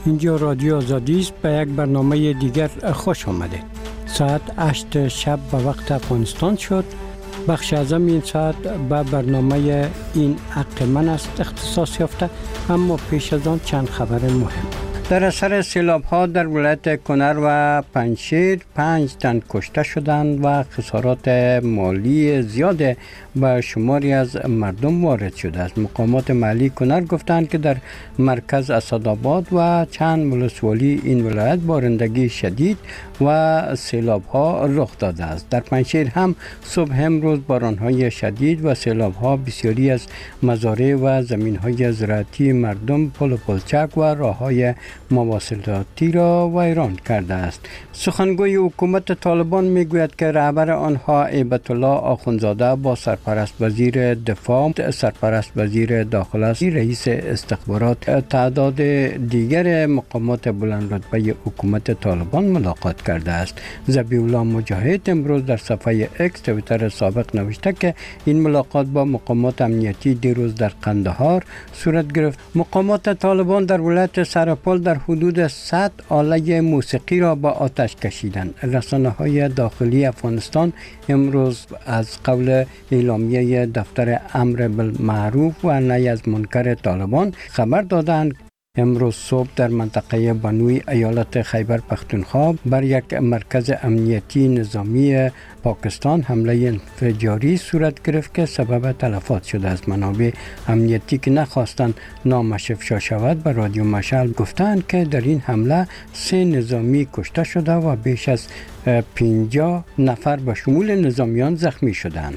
اینجا رادیو آزادی است. به یک برنامه دیگر خوش آمدید. ساعت 8 شب به وقت افغانستان شد. بخش اعظم این ساعت به برنامه این حق من است اختصاص یافته، اما پیش از آن چند خبر مهم. در اثر سیلاب‌ها در ولایت کنر و پنجشیر 5 تن کشته شدند و خسارات مالی زیاد به شماری از مردم وارد شده است. مقامات محلی کنر گفتند که در مرکز اسدآباد و چند ولسوالی این ولایت بارندگی شدید و سیلاب‌ها رخ داده است. در پنجشیر هم صبح امروز باران‌های شدید و سیلاب‌ها بسیاری از مزارع و زمین‌های زراعتی مردم، پل و پلچک و راه‌های مواصلاتی را ویران کرده است. سخنگوی حکومت طالبان میگوید که رهبر آنها هیبت الله آخوندزاده با سرپرست وزیر دفاع، سرپرست وزیر داخله، رئیس استخبارات، تعداد دیگر مقامات بلند رتبه حکومت طالبان ملاقات کرده است. ذبیح الله مجاهد امروز در صفحه اکس توییتر سابق نوشته که این ملاقات با مقامات امنیتی دیروز در قندهار صورت گرفت. مقامات طالبان در ولایت سرپل در حدود 100 آله موسیقی را با آتش کشیدند. رسانه‌های داخلی افغانستان امروز از قول اعلامیه دفتر امر بالمعروف و نهی از منکر طالبان خبر دادند. امروز صبح در منطقه بنوی ایالت خیبر پختونخوا بر یک مرکز امنیتی نظامی پاکستان حمله انفجاری صورت گرفت که سبب تلفات شده است. منابع امنیتی که نخواستند نامش افشا شود به رادیو مشعل گفتند که در این حمله 3 نظامی کشته شده و بیش از 50 نفر به شمول نظامیان زخمی شدند.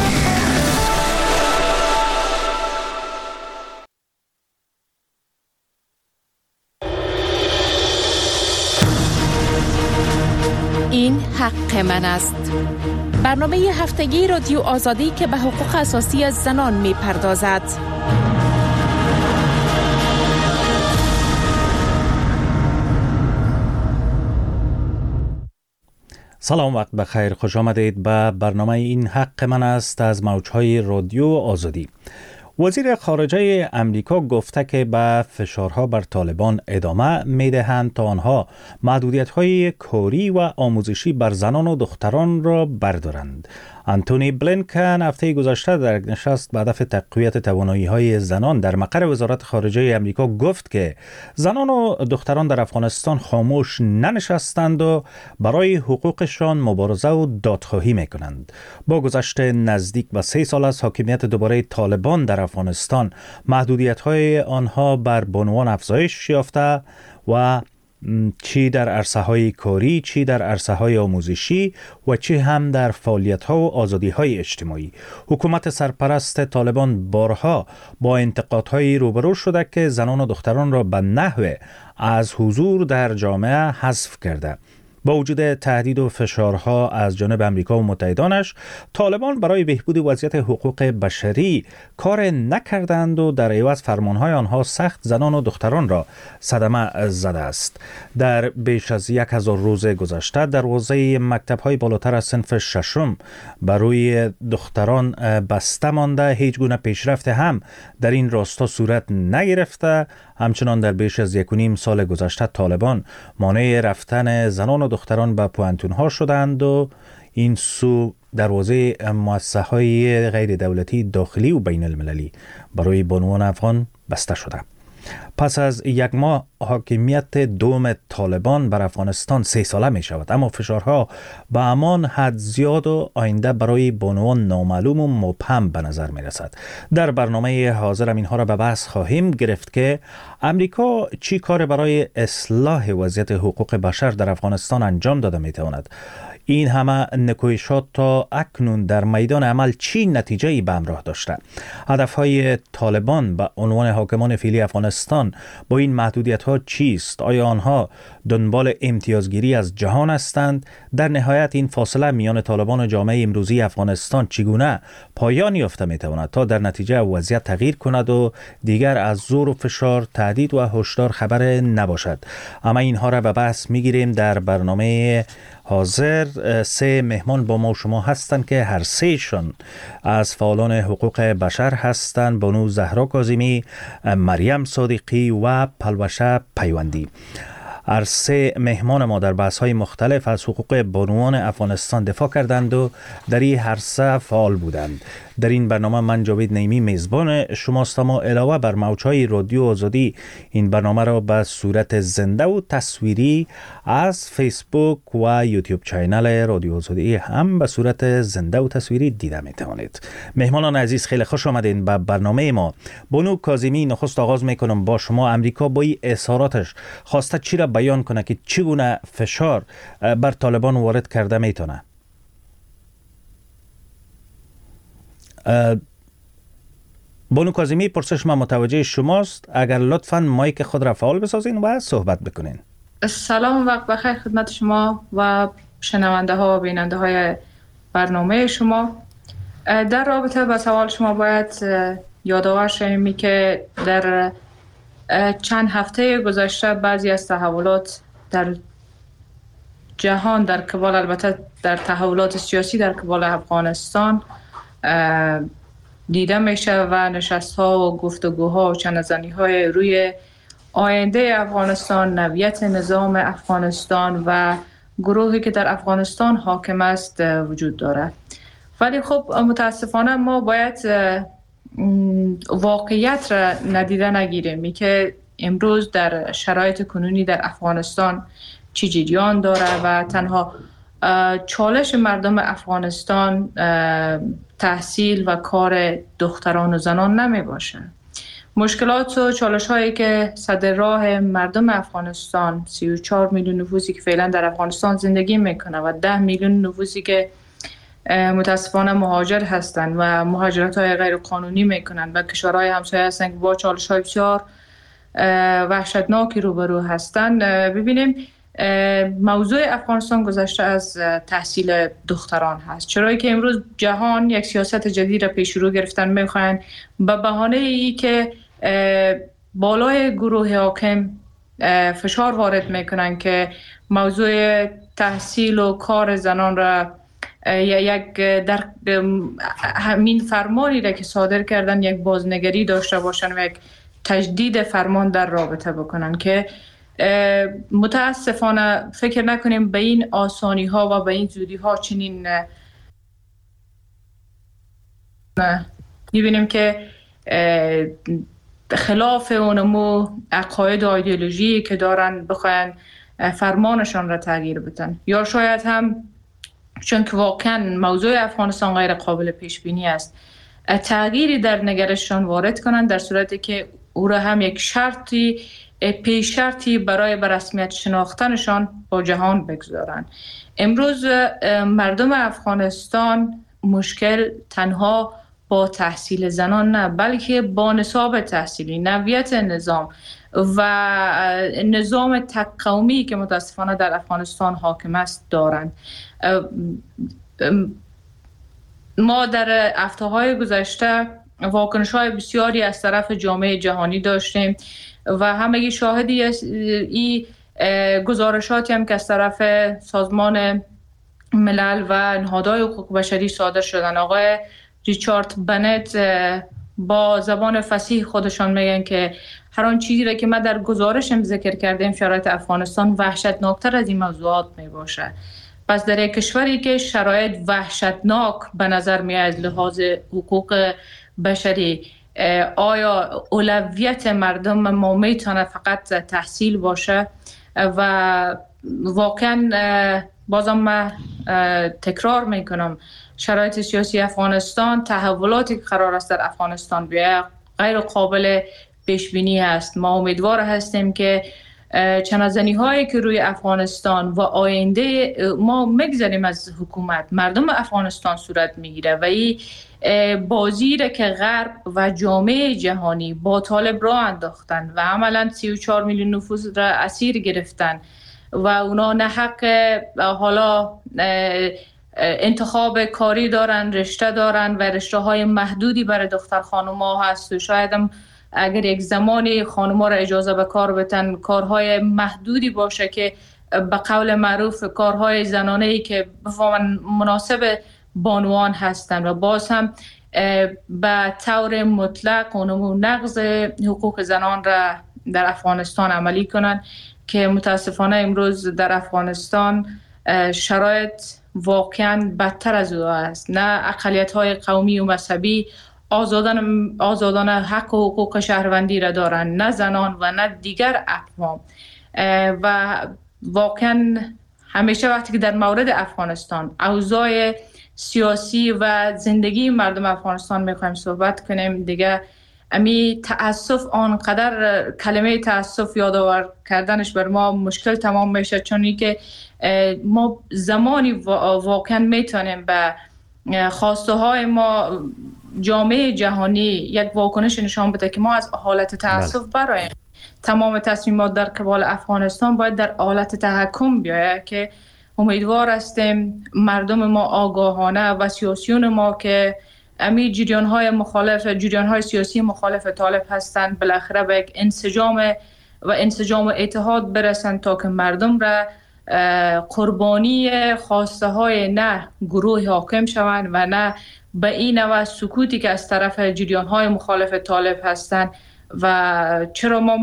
این حق من است. برنامه هفتگی رادیو آزادی که به حقوق اساسی از زنان می پردازد. سلام، وقت بخیر، خوش آمدید به برنامه این حق من است از موجهای رادیو آزادی. وزیر خارجه امریکا گفته که به فشارها بر طالبان ادامه میدهند تا آنها محدودیت‌های کاری و آموزشی بر زنان و دختران را بردارند. انتونی بلینکن هفته گذشته در نشست به هدف تقویت توانایی‌های زنان در مقر وزارت خارجه امریکا گفت که زنان و دختران در افغانستان خاموش ننشستند و برای حقوقشان مبارزه و دادخواهی می‌کنند. با گذشت نزدیک به 3 سال از حاکمیت دوباره طالبان در افغانستان، محدودیت‌های آنها بر بانوان افزایش یافته و چی در عرصه‌های کاری، چی در عرصه‌های آموزشی و چی هم در فعالیت‌ها و آزادی‌های اجتماعی. حکومت سرپرست طالبان بارها با انتقادهای روبرو شده که زنان و دختران را به نحو از حضور در جامعه حذف کرده. با وجود تهدید و فشارها از جانب امریکا و متحدانش، طالبان برای بهبود وضعیت حقوق بشری کار نکردند و در عوض فرمانهای آنها سخت زنان و دختران را صدمه زده است. در بیش از 1000 روز گذشته در حوزه مکتب‌های بالاتر از صنف ششم برای دختران بسته مانده، هیچ گونه پیشرفت هم در این راستا صورت نگرفته. همچنان در بیش از 1.5 سال گذشته طالبان مانع رفتن زنان و دختران به پوانتون‌ها شدند و این سو دروازه مؤسسه‌های غیر دولتی داخلی و بین المللی برای بانوان افغان بسته شده. پس از 1 ماه حاکمیت دوم طالبان بر افغانستان 3 ساله می شود، اما فشارها به همان حد زیاد و آینده برای بانوان نامعلوم و مبهم به نظر می رسد. در برنامه حاضر اینها را به بحث خواهیم گرفت که امریکا چی کار برای اصلاح وضعیت حقوق بشر در افغانستان انجام داده می تواند. این همه نکویشات تا اکنون در میدان عمل چی نتیجه‌ای به همراه داشته؟ هدفهای طالبان به عنوان حاکمان فعلی افغانستان با این محدودیت‌ها چیست؟ آیا آنها دنبال امتیازگیری از جهان هستند؟ در نهایت این فاصله میان طالبان و جامعه امروزی افغانستان چگونه پایان یافته می‌تواند تا در نتیجه وضعیت تغییر کند و دیگر از زور و فشار، تهدید و هشدار خبر نباشد؟ اما اینها را به بحث می‌گیریم در برنامه حاضر 3 مهمان با ما شما هستند که هر 3شون از فعالان حقوق بشر هستند: بانو زهرا کاظمی، مریم صادقی و پلوشه پیوندی. هر 3 مهمان ما در بحث‌های مختلف از حقوق بانوان افغانستان دفاع کردند و در این هر 3 فعال بودند. در این برنامه من جاوید نعیمی میزبان شماست. ما علاوه بر موج‌های رادیو آزادی این برنامه را به صورت زنده و تصویری از فیسبوک و یوتیوب چینل رادیو آزادی هم به صورت زنده و تصویری دیده میتوانید. مهمانان عزیز، خیلی خوش آمدین به برنامه ما. بانو کاظمی، نخست آغاز میکنم با شما. امریکا با این اظهاراتش خواسته چی را بیان کنه که چگونه فشار بر طالبان وارد کرده میتونه؟ بانو کاظمی، پرسش ما متوجه شماست. اگر لطفاً مایک خود را فعال بسازین و صحبت بکنین. سلام و وقت بخیر خدمت شما و شنونده ها و بیننده های برنامه شما. در رابطه با سوال شما باید یادآور شویم که در چند هفته گذشته بعضی از تحولات در جهان در قبال، البته در تحولات سیاسی در قبال افغانستان دیده میشه و نشست‌ها و گفتگوها و چنه‌زنی‌های روی آینده افغانستان، نوعیت نظام افغانستان و گروهی که در افغانستان حاکم است وجود دارد. ولی خب متاسفانه ما باید واقعیت را ندیده نگیریم که امروز در شرایط کنونی در افغانستان چی جریان داره و تنها چالش مردم افغانستان تحصیل و کار دختران و زنان نمی باشه. مشکلات و چالش هایی که صدر راه مردم افغانستان، 34 میلیون نفوسی که فعلا در افغانستان زندگی میکنه و 10 میلیون نفوسی که متاسفانه مهاجر هستند و مهاجرت های غیر قانونی میکنند و کشورهای همسایه هستند که با چالش های بسیار وحشتناکی روبرو هستند. ببینیم موضوع افغانستان گذشته از تحصیل دختران هست، چرایی که امروز جهان یک سیاست جدید را پیش رو گرفتن میخواین به بهانه ای که بالای گروه حاکم فشار وارد میکنن که موضوع تحصیل و کار زنان را یک در همین فرمانی را که صادر کردن یک بازنگری داشته باشن و یک تجدید فرمان در رابطه بکنن که متاسفانه فکر نکنیم به این آسانی ها و به این زودی ها چنین میبینیم که خلاف اونمو عقاید و ایدئولوژی که دارن بخواین فرمانشان را تغییر بدن، یا شاید هم چون که واقعا موضوع افغانستان غیر قابل پیش بینی است تغییری در نگرششان وارد کنن، در صورتی که او را هم یک شرطی پیش شرطی برای به رسمیت شناختنشان با جهان بگذارن. امروز مردم افغانستان مشکل تنها با تحصیل زنان نه، بلکه با نصاب تحصیلی، نوعیت نظام و نظام تک قومی که متاسفانه در افغانستان حاکم است دارند. ما در هفته‌های گذشته واکنش‌های بسیاری از طرف جامعه جهانی داشتیم و همگی شاهدی این گزارشاتی هم که از طرف سازمان ملل و نهادهای حقوق بشری صادر شدن. آقای ریچارد بنت با زبان فصیح خودشان میگن که هر آن چیزی را که ما در گزارشم ذکر کردیم شرایط افغانستان وحشتناکتر از این موضوعات می باشه. پس در یک کشوری که شرایط وحشتناک به نظر می از لحاظ حقوق بشری، آیا اولویت مردم ما میتونه فقط تحصیل باشه؟ و واقعا بازم من تکرار میکنم شرایط سیاسی افغانستان، تحولاتی که قرار است در افغانستان بیاید غیر قابل پیش بینی است. ما امیدوار هستیم که چنه‌زنی هایی که روی افغانستان و آینده ما مگذاریم از حکومت مردم افغانستان صورت میگیره و این بازی را که غرب و جامعه جهانی با طالب را انداختن و عملا 34 میلیون نفوس را اسیر گرفتن و اونا نه حق حالا انتخاب کاری دارن، رشته دارن و رشته های محدودی برای دختر خانم ها هست و شاید هم اگر یک زمانی خانم ها را اجازه به کار بدن کارهای محدودی باشه که به قول معروف کارهای زنانه‌ای که مناسب بانوان هستند و باز هم به طور مطلق نقض حقوق زنان را در افغانستان عملی کنند که متاسفانه امروز در افغانستان شرایط واقعا بدتر از او است. نه اقلیت‌های قومی و مذهبی آزادانه حق و حقوق شهروندی را دارند، نه زنان و نه دیگر اقوام. و واقعا همیشه وقتی که در مورد افغانستان اوضاع سیاسی و زندگی مردم افغانستان میخوایم صحبت کنیم، دیگه امی تأسف آنقدر کلمه تأسف یادآور کردنش بر ما مشکل تمام میشه، چون که ما زمانی واقعا میتونیم به خواسته های ما جامعه جهانی یک واکنش نشان بده که ما از حالت تأسف برایم. تمام تصمیمات در قبال افغانستان باید در حالت تحکم بیاید که امیدوار هستیم مردم ما آگاهانه و سیاسیون ما که امی جریان‌های سیاسی مخالف طالب هستند بالاخره به یک انسجام و اتحاد برسند تا که مردم را قربانی خواسته های نه گروه حاکم شوند و نه به این نوع سکوتی که از طرف جریان‌های مخالف طالب هستند. و چرا ما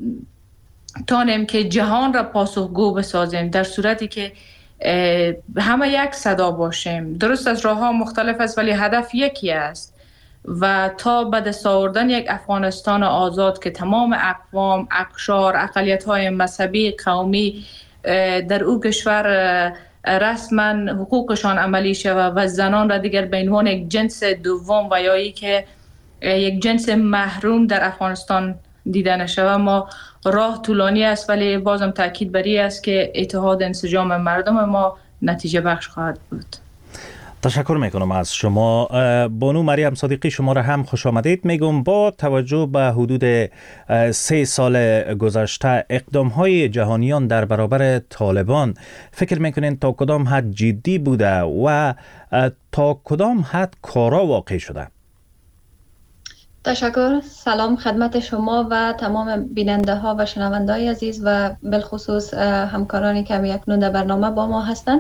میتونیم که جهان را پاسخگو بسازیم در صورتی که همه یک صدا باشیم؟ درست از راه‌ها مختلف است ولی هدف یکی است و تا به دست آوردن یک افغانستان آزاد که تمام اقوام، اقشار، اقلیت‌های مذهبی، قومی در او کشور رسما حقوقشان عملی شود و زنان را دیگر به عنوان یک جنس دوم و یا که یک جنس محروم در افغانستان دیده نشود. ما راه طولانی است ولی بازم تاکید بر این است که اتحاد انسجام مردم ما نتیجه بخش خواهد بود. تشکر میکنم از شما. بانو مریم صادقی، شما را هم خوش آمدید میگم. با توجه به حدود 3 سال گذشته اقدام های جهانیان در برابر طالبان، فکر میکنین تا کدام حد جدی بوده و تا کدام حد کارا واقع شده؟ تشکر. سلام خدمت شما و تمام بیننده ها و شنونده های عزیز و بالخصوص همکارانی که اکنون در برنامه با ما هستند.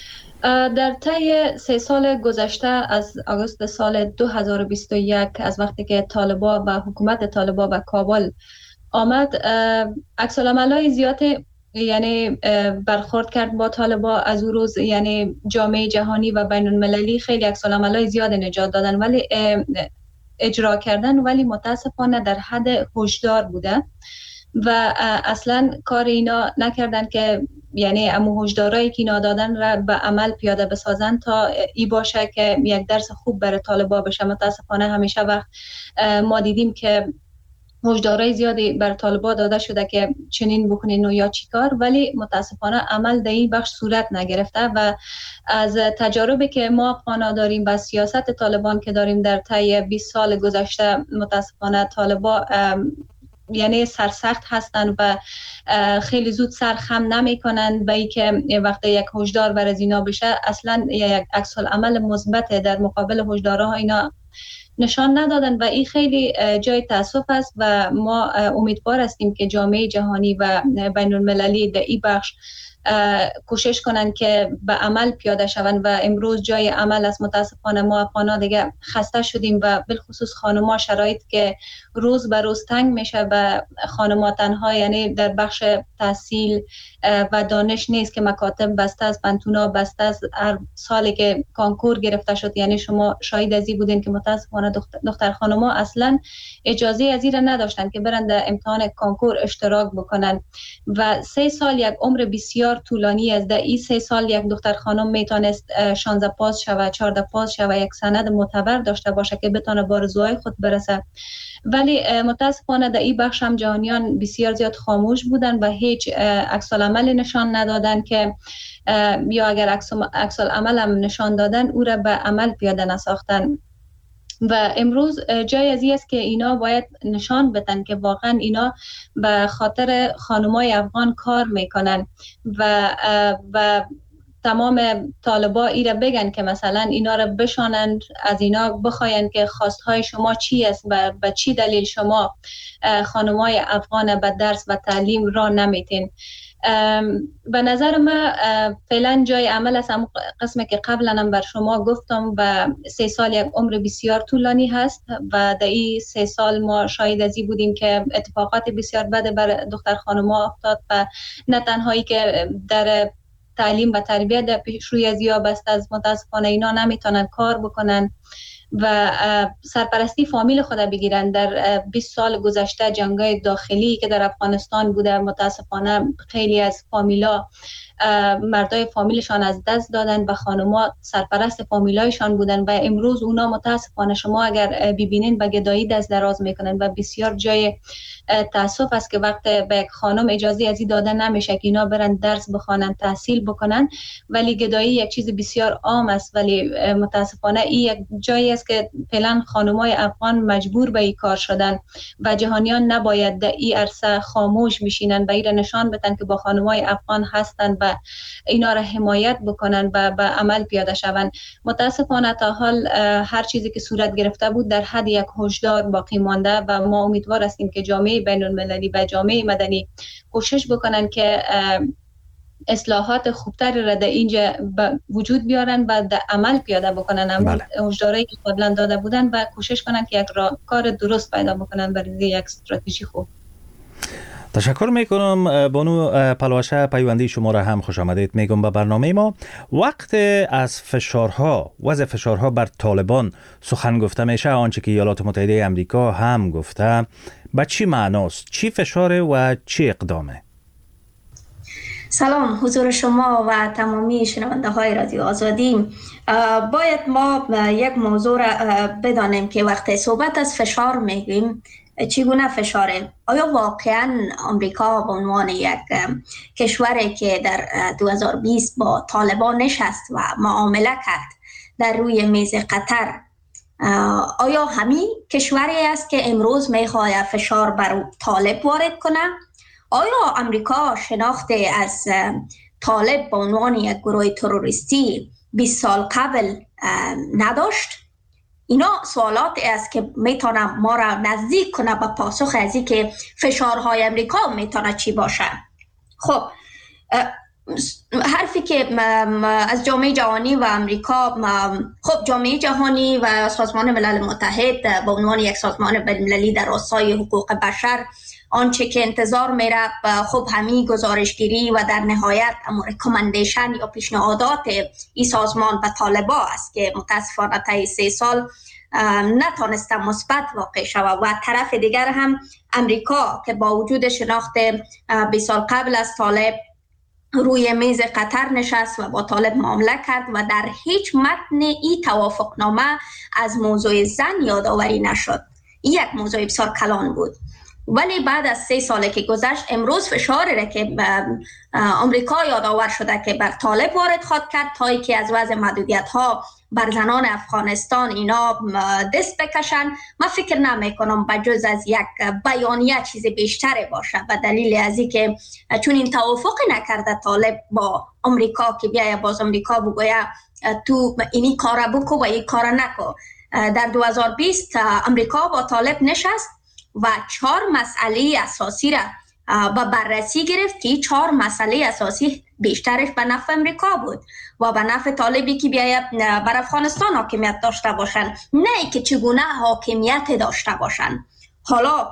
در طی 3 سال گذشته از آگوست سال 2021 از وقتی که طالبان و حکومت طالبان به کابل آمد، عکس‌العمل‌های زیاد یعنی برخورد کرد با طالبان. از اون روز یعنی جامعه جهانی و بین المللی خیلی عکس‌العمل‌های زیاد نجات دادن ولی اجرا کردن، ولی متاسفانه در حد هشدار بوده و اصلا کار اینا نکردن که یعنی امو هشدارایی که اینا دادن را به عمل پیاده بسازن تا ای باشه که یک درس خوب برای طالبان بشه. متاسفانه همیشه وقت ما دیدیم که هشدارای زیادی بر طالبان داده شده که چنین بکنین و یا چیکار، ولی متاسفانه عمل در این بخش صورت نگرفته و از تجاربی که ما افغانا داریم و سیاست طالبان که داریم در طی 20 سال گذشته، متاسفانه طالبان یعنی سرسخت هستند و خیلی زود سر خم نمی‌کنند به اینکه وقتی یک هشدار بر از اینا بشه اصلا یک عکس العمل مثبت در مقابل هشدارها اینا نشان ندادن و این خیلی جای تاسف است و ما امیدوار هستیم که جامعه جهانی و بین المللی در این بخش کوشش کنن که به عمل پیاده شوند و امروز جای عمل است. متاسفانه ما افغانا دیگه خسته شدیم و بالخصوص خانم‌ها شرایط که روز به روز تنگ میشه و خانم‌ها تنها یعنی در بخش تحصیل و دانش نیست که مکاتب بسته است، پنتونا بسته است. هر سالی که کانکور گرفته شد یعنی شما شاهد ازی بودین که متاسفانه دختر خانم‌ها اصلا اجازه از این نداشتن که برن در امتحان کانکور اشتراک بکنن و 3 سال یک عمر بسیار طولانی است. در این 3 سال یک دختر خانم میتونست 16 پاس شود، 14 پاس شود، یک سند معتبر داشته باشه که بتونه به آرزوهای خود برسه. ولی متاسفانه در این بخش هم جهانیان بسیار زیاد خاموش بودن و هیچ عکس العمل نشان ندادن که یا اگر عکس العمل هم نشان دادن او را به عمل پیاده نساختن. و امروز جای از این است که اینا باید نشان بدن که واقعا اینا به خاطر خانمای افغان کار میکنن و تمام طالبا ایره بگن که مثلا اینا را بشانند، از اینا بخواین که خواستهای شما چی است و به چی دلیل شما خانمای افغان به درس و تعلیم را نمیتین. به نظر من فعلا جای عمل است. هم قسمی که قبلا هم بر شما گفتم و 3 سال یک عمر بسیار طولانی هست و در این 3 سال ما شاهد ازی بودیم که اتفاقات بسیار بد بر دختر خانم‌ها افتاد و نه تنهایی که در تعلیم و تربیت در پیشروی از یا بست از متاسفانه اینا نمیتونن کار بکنن و سرپرستی فامیل خود بگیرن. در 20 سال گذشته جنگ‌های داخلی که در افغانستان بوده متاسفانه خیلی از فامیلا مردای فامیلشان از دست دادن و خانم‌ها سرپرست فامیلایشان بودن و امروز اونا متاسفانه شما اگر ببینین به گدایی دست دراز میکنن و بسیار جای تاسف است که وقت به یک خانم اجازه ازی داده نمیشه که اینا برن درس بخوانن، تحصیل بکنن، ولی گدایی یک چیز بسیار عام است. ولی متاسفانه این یک جایی است که فعلا خانم‌های افغان مجبور به این کار شدن و جهانیان نباید در این عرصه خاموش بشینن و این نشان بدن که با خانم‌های افغان هستن و اینا را حمایت بکنن و به عمل پیاده شوند. متاسفانه تا حال هر چیزی که صورت گرفته بود در حد یک هشدار باقی مانده و ما امیدوار هستیم که جامعه بین المللی و جامعه مدنی کوشش بکنن که اصلاحات خوبتری را در اینجا وجود بیارن و در عمل پیاده بکنن. هشدارایی که قبلا داده بودن و کوشش کنن که یک کار درست پیدا بکنن برای یک استراتژی خوب. تشکر میکنم بانو پلواشه، پیوندی شما را هم خوش آمدید میگم به برنامه ما. وقت از وضع فشارها بر طالبان سخن گفته میشه، آنچه که ایالات متحده امریکا هم گفته، به چی معناست؟ چی فشاره و چی اقدامه؟ سلام حضور شما و تمامی شنونده های رادیو آزادی. باید ما یک موضوع را بدانیم که وقتی صحبت از فشار میگیم چگونه فشاره؟ آیا واقعا آمریکا به عنوان یک کشوری که در 2020 با طالبان نشست و معامله کرد در روی میز قطر، آیا همین کشوری است که امروز میخواد فشار بر طالب وارد کنه؟ آیا آمریکا شناخت از طالب به عنوان یک گروه تروریستی 20 سال قبل نداشت؟ اینا سوالات است که میتونه ما را نزدیک کنه به پاسخ از این که فشارهای امریکا میتونه چی باشه. خب حرفی که از جامعه جهانی و امریکا، خب جامعه جهانی و سازمان ملل متحد به عنوان یک سازمان بین‌المللی در راستای حقوق بشر آنچه که انتظار میره خب همین گزارشگیری و در نهایت ریکامندیشن یا پیشنهادات این سازمان به طالبا است که متاسفانه طی 3 سال نتونسته مثبت واقع شود و طرف دیگر هم امریکا که با وجود شناخت 20 سال قبل از طالب روی میز قطر نشست و با طالب معامله کرد و در هیچ متن این توافقنامه از موضوع زن یادآوری نشد. این یک موضوع بسیار کلان بود. ولی بعد از 3 ساله که گذشت امروز فشاری را که آمریکا یادآور شده که بر طالب وارد خواهد کرد تا که از وضع محدودیت ها بر زنان افغانستان اینا دست بکشن. من فکر نمی کنم بجز از یک بیانیه چیز بیشتری باشه به دلیل از اینکه چون این توافق نکرده طالب با آمریکا که بیای باز آمریکا بگوید تو اینی کارا بکو و این کارا نکو. در 2020 آمریکا با طالب نشست و 4 مسئله اساسی را به بررسی گرفت که 4 مسئله اساسی بیشترش به نفع امریکا بود و به نفع طالبی که بیاید بر افغانستان حاکمیت داشته باشند، نه که چگونه حاکمیت داشته باشند. حالا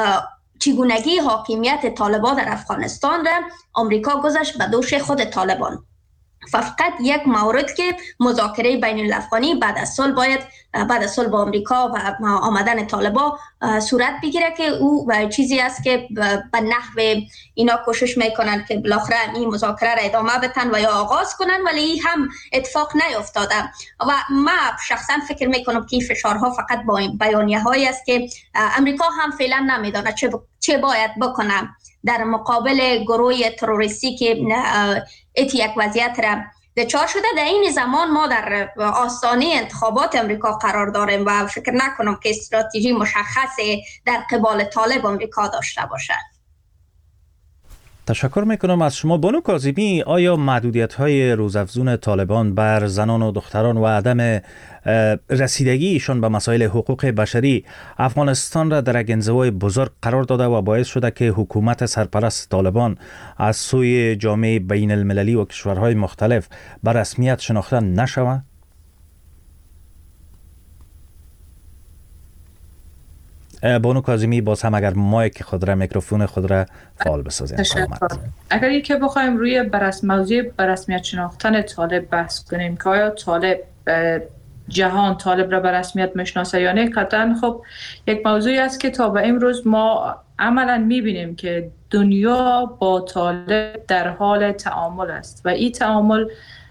چگونگی حاکمیت طالبان در افغانستان را آمریکا گذاشت به دوش خود طالبان. فقط یک مورد که مذاکره بین الافغانی بعد از صلح با آمریکا و آمدن طالبا صورت بگیره که او چیزی است که به نحو اینا کوشش میکنن که بالاخره این مذاکره را ادامه بدن و یا آغاز کنن، ولی هم اتفاق نیفتاده و من شخصا فکر میکنم که فشارها فقط با بیانیه هایی است که امریکا هم فعلا نمیدونه چه باید بکنه در مقابل گروه تروریستی که یک وضعیت را دچار شده. در این زمان ما در آستانه انتخابات امریکا قرار داریم و فکر نکنم که استراتژی مشخصی در قبال طالب امریکا داشته باشد. تشکر میکنم از شما. بانو کاظمی، آیا محدودیت‌های روزافزون طالبان بر زنان و دختران و عدم رسیدگیشان به مسائل حقوق بشری افغانستان را در یک انزوای بزرگ قرار داده و باعث شده که حکومت سرپرست طالبان از سوی جامعه بین المللی و کشورهای مختلف به رسمیت شناخته نشود؟ بانو کاظمی، باز هم اگر مایک خود را، میکروفون خود را فعال بسازید. اگر یکی بخوایم روی موضوع برسمیت شناختن طالب بحث کنیم که آیا طالب جهان طالب را به رسمیت میشناسه یا نه، قطعا خب یک موضوعی است که تا به امروز ما عملا میبینیم که دنیا با طالب در حال تعامل است و این تعامل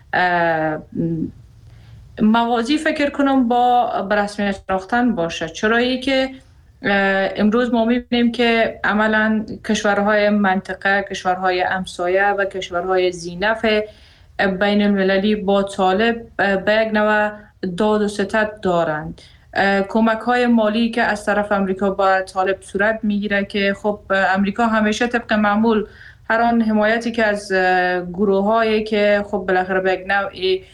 موازی فکر کنم با رسمیت شناختن باشه. چرایی که امروز ما میبینیم که عملا کشورهای منطقه، کشورهای همسایه و کشورهای ذینفع بین المللی با طالب به یک نوع داد و ستد دارند. کمک های مالی که از طرف امریکا با طالب صورت میگیره که خب امریکا همیشه طبق معمول هر آن حمایتی که از گروه هایی که خب بالاخره به یک نوع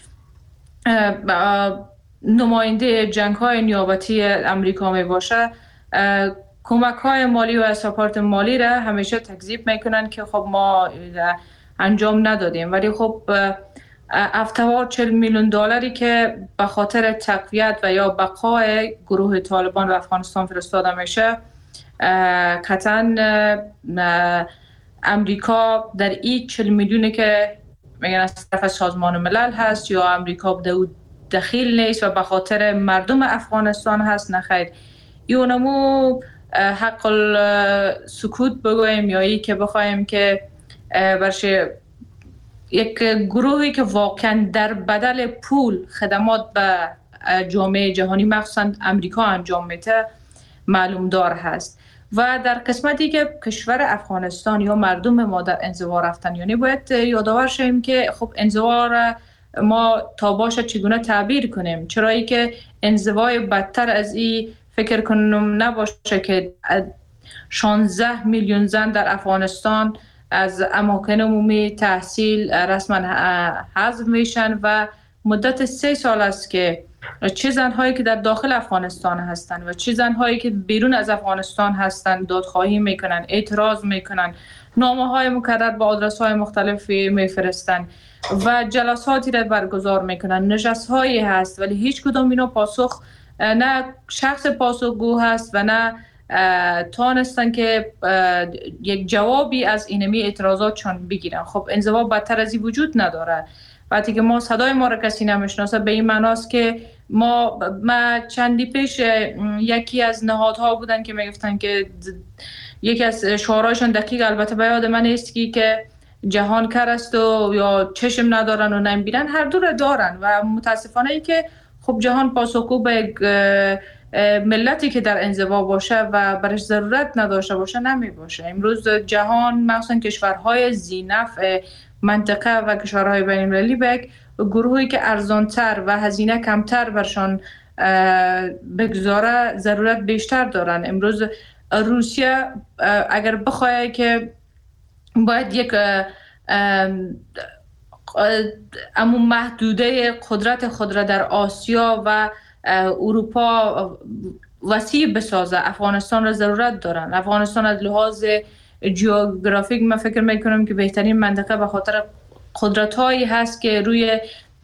نماینده جنگ های نیابتی امریکا می باشه، کمک های مالی و ساپورت مالی را همیشه تکذیب میکنن که خب ما انجام ندادیم. ولی خب 40 میلیون دلاری که به خاطر تقویت و یا بقای گروه طالبان و افغانستان فرستاده میشه، قطعا امریکا در این 40 میلیونی که میگن از طرف سازمان ملل هست یا امریکا در دخیل نیست و به خاطر مردم افغانستان هست، نخیر. یونمو حق سکوت بگویم یا ای که بخوایم که برشه یک گروهی که واقعا در بدل پول خدمات به جامعه جهانی مخصوصا امریکا انجام میده معلوم دار هست. و در قسمتی که کشور افغانستان یا مردم ما در انزوا رفتن، یعنی باید یادآور شیم که خب انزوا را ما تا باشه چگونه تعبیر کنیم، چرایی که انزوای بدتر از این فکر کنم نباشه که 16 میلیون زن در افغانستان از اماکن عمومی تحصیل رسما حذف میشن و مدت 3 سال است که چه زنهایی که در داخل افغانستان هستند و چه زنهایی که بیرون از افغانستان هستند دادخواهی میکنن، اعتراض میکنن، نامه های مکرر با آدرس های مختلفی میفرستن و جلساتی را برگزار میکنن، نشست هایی هست، ولی هیچ کدام اینا پاسخ نه شخص پاسخگو هست و نه تانستن که یک جوابی از اینمی اعتراضاتشان بگیرن. خب انزوا بدتر از این وجود نداره. وقتی که ما صدای ما را کسی نمیشناسه به این معناست که ما چندی پیش یکی از نهادها بودن که میگفتن که یکی از شعارهاشون دقیق البته به یاد من نیست که جهان کر است و یا چشم ندارن و نمیبینن، هر دو را دارن و متاسفانه ای که خب جهان پاسخگو به ملتی که در انزوا باشه و برش ضرورت نداشته باشه نمی باشه. امروز جهان مخصوصا کشورهای ذینفع منطقه و کشورهای بین المللی به یک گروهی که ارزانتر و هزینه کمتر برشان بگذاره ضرورت بیشتر دارن. امروز روسیه اگر بخواه که باید یک اما محدوده قدرت خود را در آسیا و اروپا وسیع بسازه، افغانستان را ضرورت دارن. افغانستان از لحاظ جیوگرافیک من فکر میکنم که بهترین منطقه به خاطر قدرت هایی هست که روی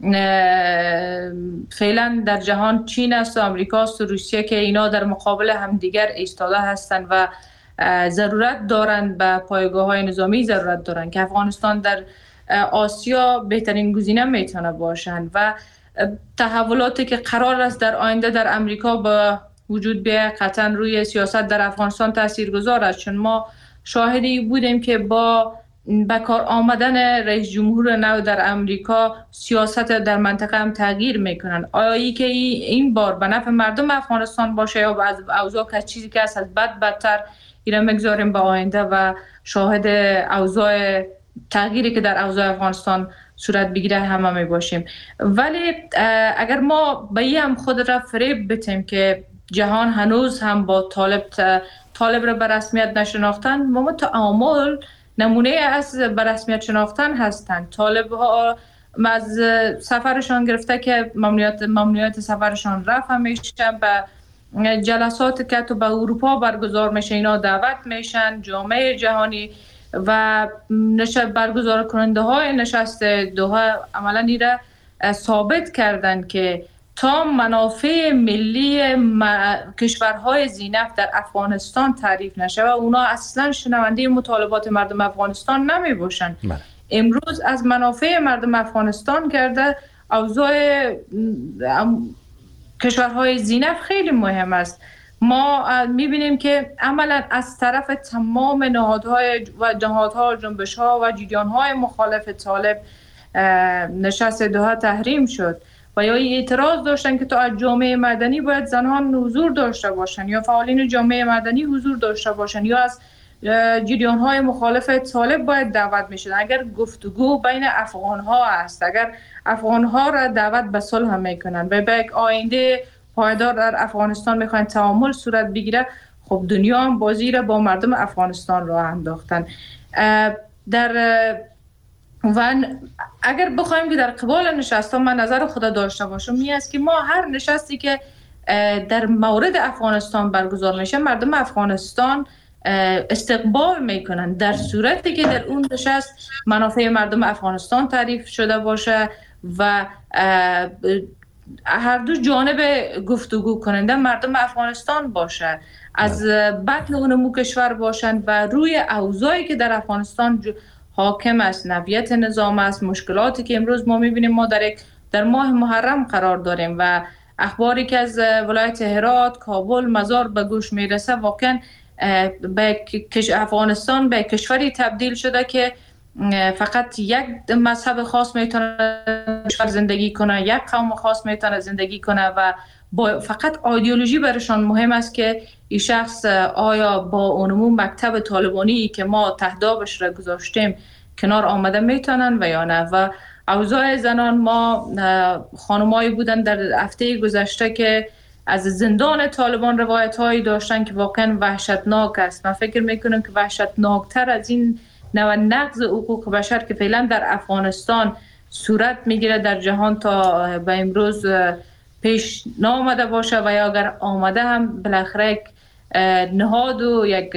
فعلا در جهان چین است و امریکا است و روسیه که اینا در مقابل همدیگر ایستاده هستند و ضرورت دارند به پایگاه های نظامی ضرورت دارند که افغانستان در آسیا بهترین گزینه میتونه باشند و تحولاتی که قرار است در آینده در امریکا به وجود بیاید قطعا روی سیاست در افغانستان تاثیرگذار است، چون ما شاهدی بودیم که با به کار آمدن رئیس جمهور نو در امریکا سیاست در منطقه هم تغییر میکنن. آیا ای که این بار به نفع مردم افغانستان باشه یا از اوضاع که چیزی که از بدتر اینا میگذاریم به آینده و شاهد اوضاع تغییری که در اوضاع افغانستان صورت بگیره همه می باشیم. ولی اگر ما به این هم خود را فریب بتیم که جهان هنوز هم با طالب را به رسمیت نشناختن، ما تعامل نمونه از به رسمیت شناختن هستند. طالب ها از سفرشان گرفته که ممنوعیت سفرشان رفع میشن، به جلسات که تو به اروپا برگزار میشه اینا دعوت میشن، جامعه جهانی و برگزار کننده های نشست دوحه عملا ایره ثابت کردن که تا منافع ملی کشورهای ذی‌نفت در افغانستان تعریف نشه و اونا اصلا شنونده مطالبات مردم افغانستان نمی باشن. امروز از منافع مردم افغانستان کرده اوضاع کشورهای ذی‌نفت خیلی مهم است. ما میبینیم که عملا از طرف تمام نهادها جنبش‌ها و جریان‌های مخالف طالب نشست دوحه تحریم شد و یا اعتراض داشتن که تو از جامعه مدنی باید زنان حضور داشته باشن یا فعالین جامعه مدنی حضور داشته باشن یا از جریان‌های مخالف طالب باید دعوت میشد. اگر گفتگو بین افغان‌ها است، اگر افغان‌ها را دعوت به صلح میکنن و به یک آینده پایدار در افغانستان میخواین تعامل صورت بگیره، خب دنیا هم بازی را با مردم افغانستان راه انداختن. و اگر بخوایم که در قبال نشستان من نظر خود داشته باشم می است که ما هر نشستی که در مورد افغانستان برگزار میشه مردم افغانستان استقبال میکنن در صورتی که در اون نشست منافع مردم افغانستان تعریف شده باشه و هر دو جانب گفتگو کننده مردم افغانستان باشه، از بطن و نمو کشور باشند و روی اوضاعی که در افغانستان حاکم است، نوعیت نظام است، مشکلاتی که امروز ما میبینیم. ما در ماه محرم قرار داریم و اخباری که از ولایت هرات، کابل، مزار به گوش میرسه واقعا افغانستان به کشوری تبدیل شده که فقط یک مذهب خاص میتونه زندگی کنه، یک قوم خاص میتونه زندگی کنه و فقط ایدئولوژی برشان مهم است که این شخص آیا با اونمون مکتب طالبانی که ما تهدابش را گذاشتیم کنار آمده میتونن و یا نه. و اوضاع زنان، ما خانمایی بودن در هفته گذشته که از زندان طالبان روایت هایی داشتن که واقعا وحشتناک است. من فکر میکنم که وحشتناکتر از این نوع نقض حقوق بشر که فعلا در افغانستان صورت میگیره در جهان تا به امروز پیش نامده باشه و یا اگر آمده هم بالاخره یک نهاد و یک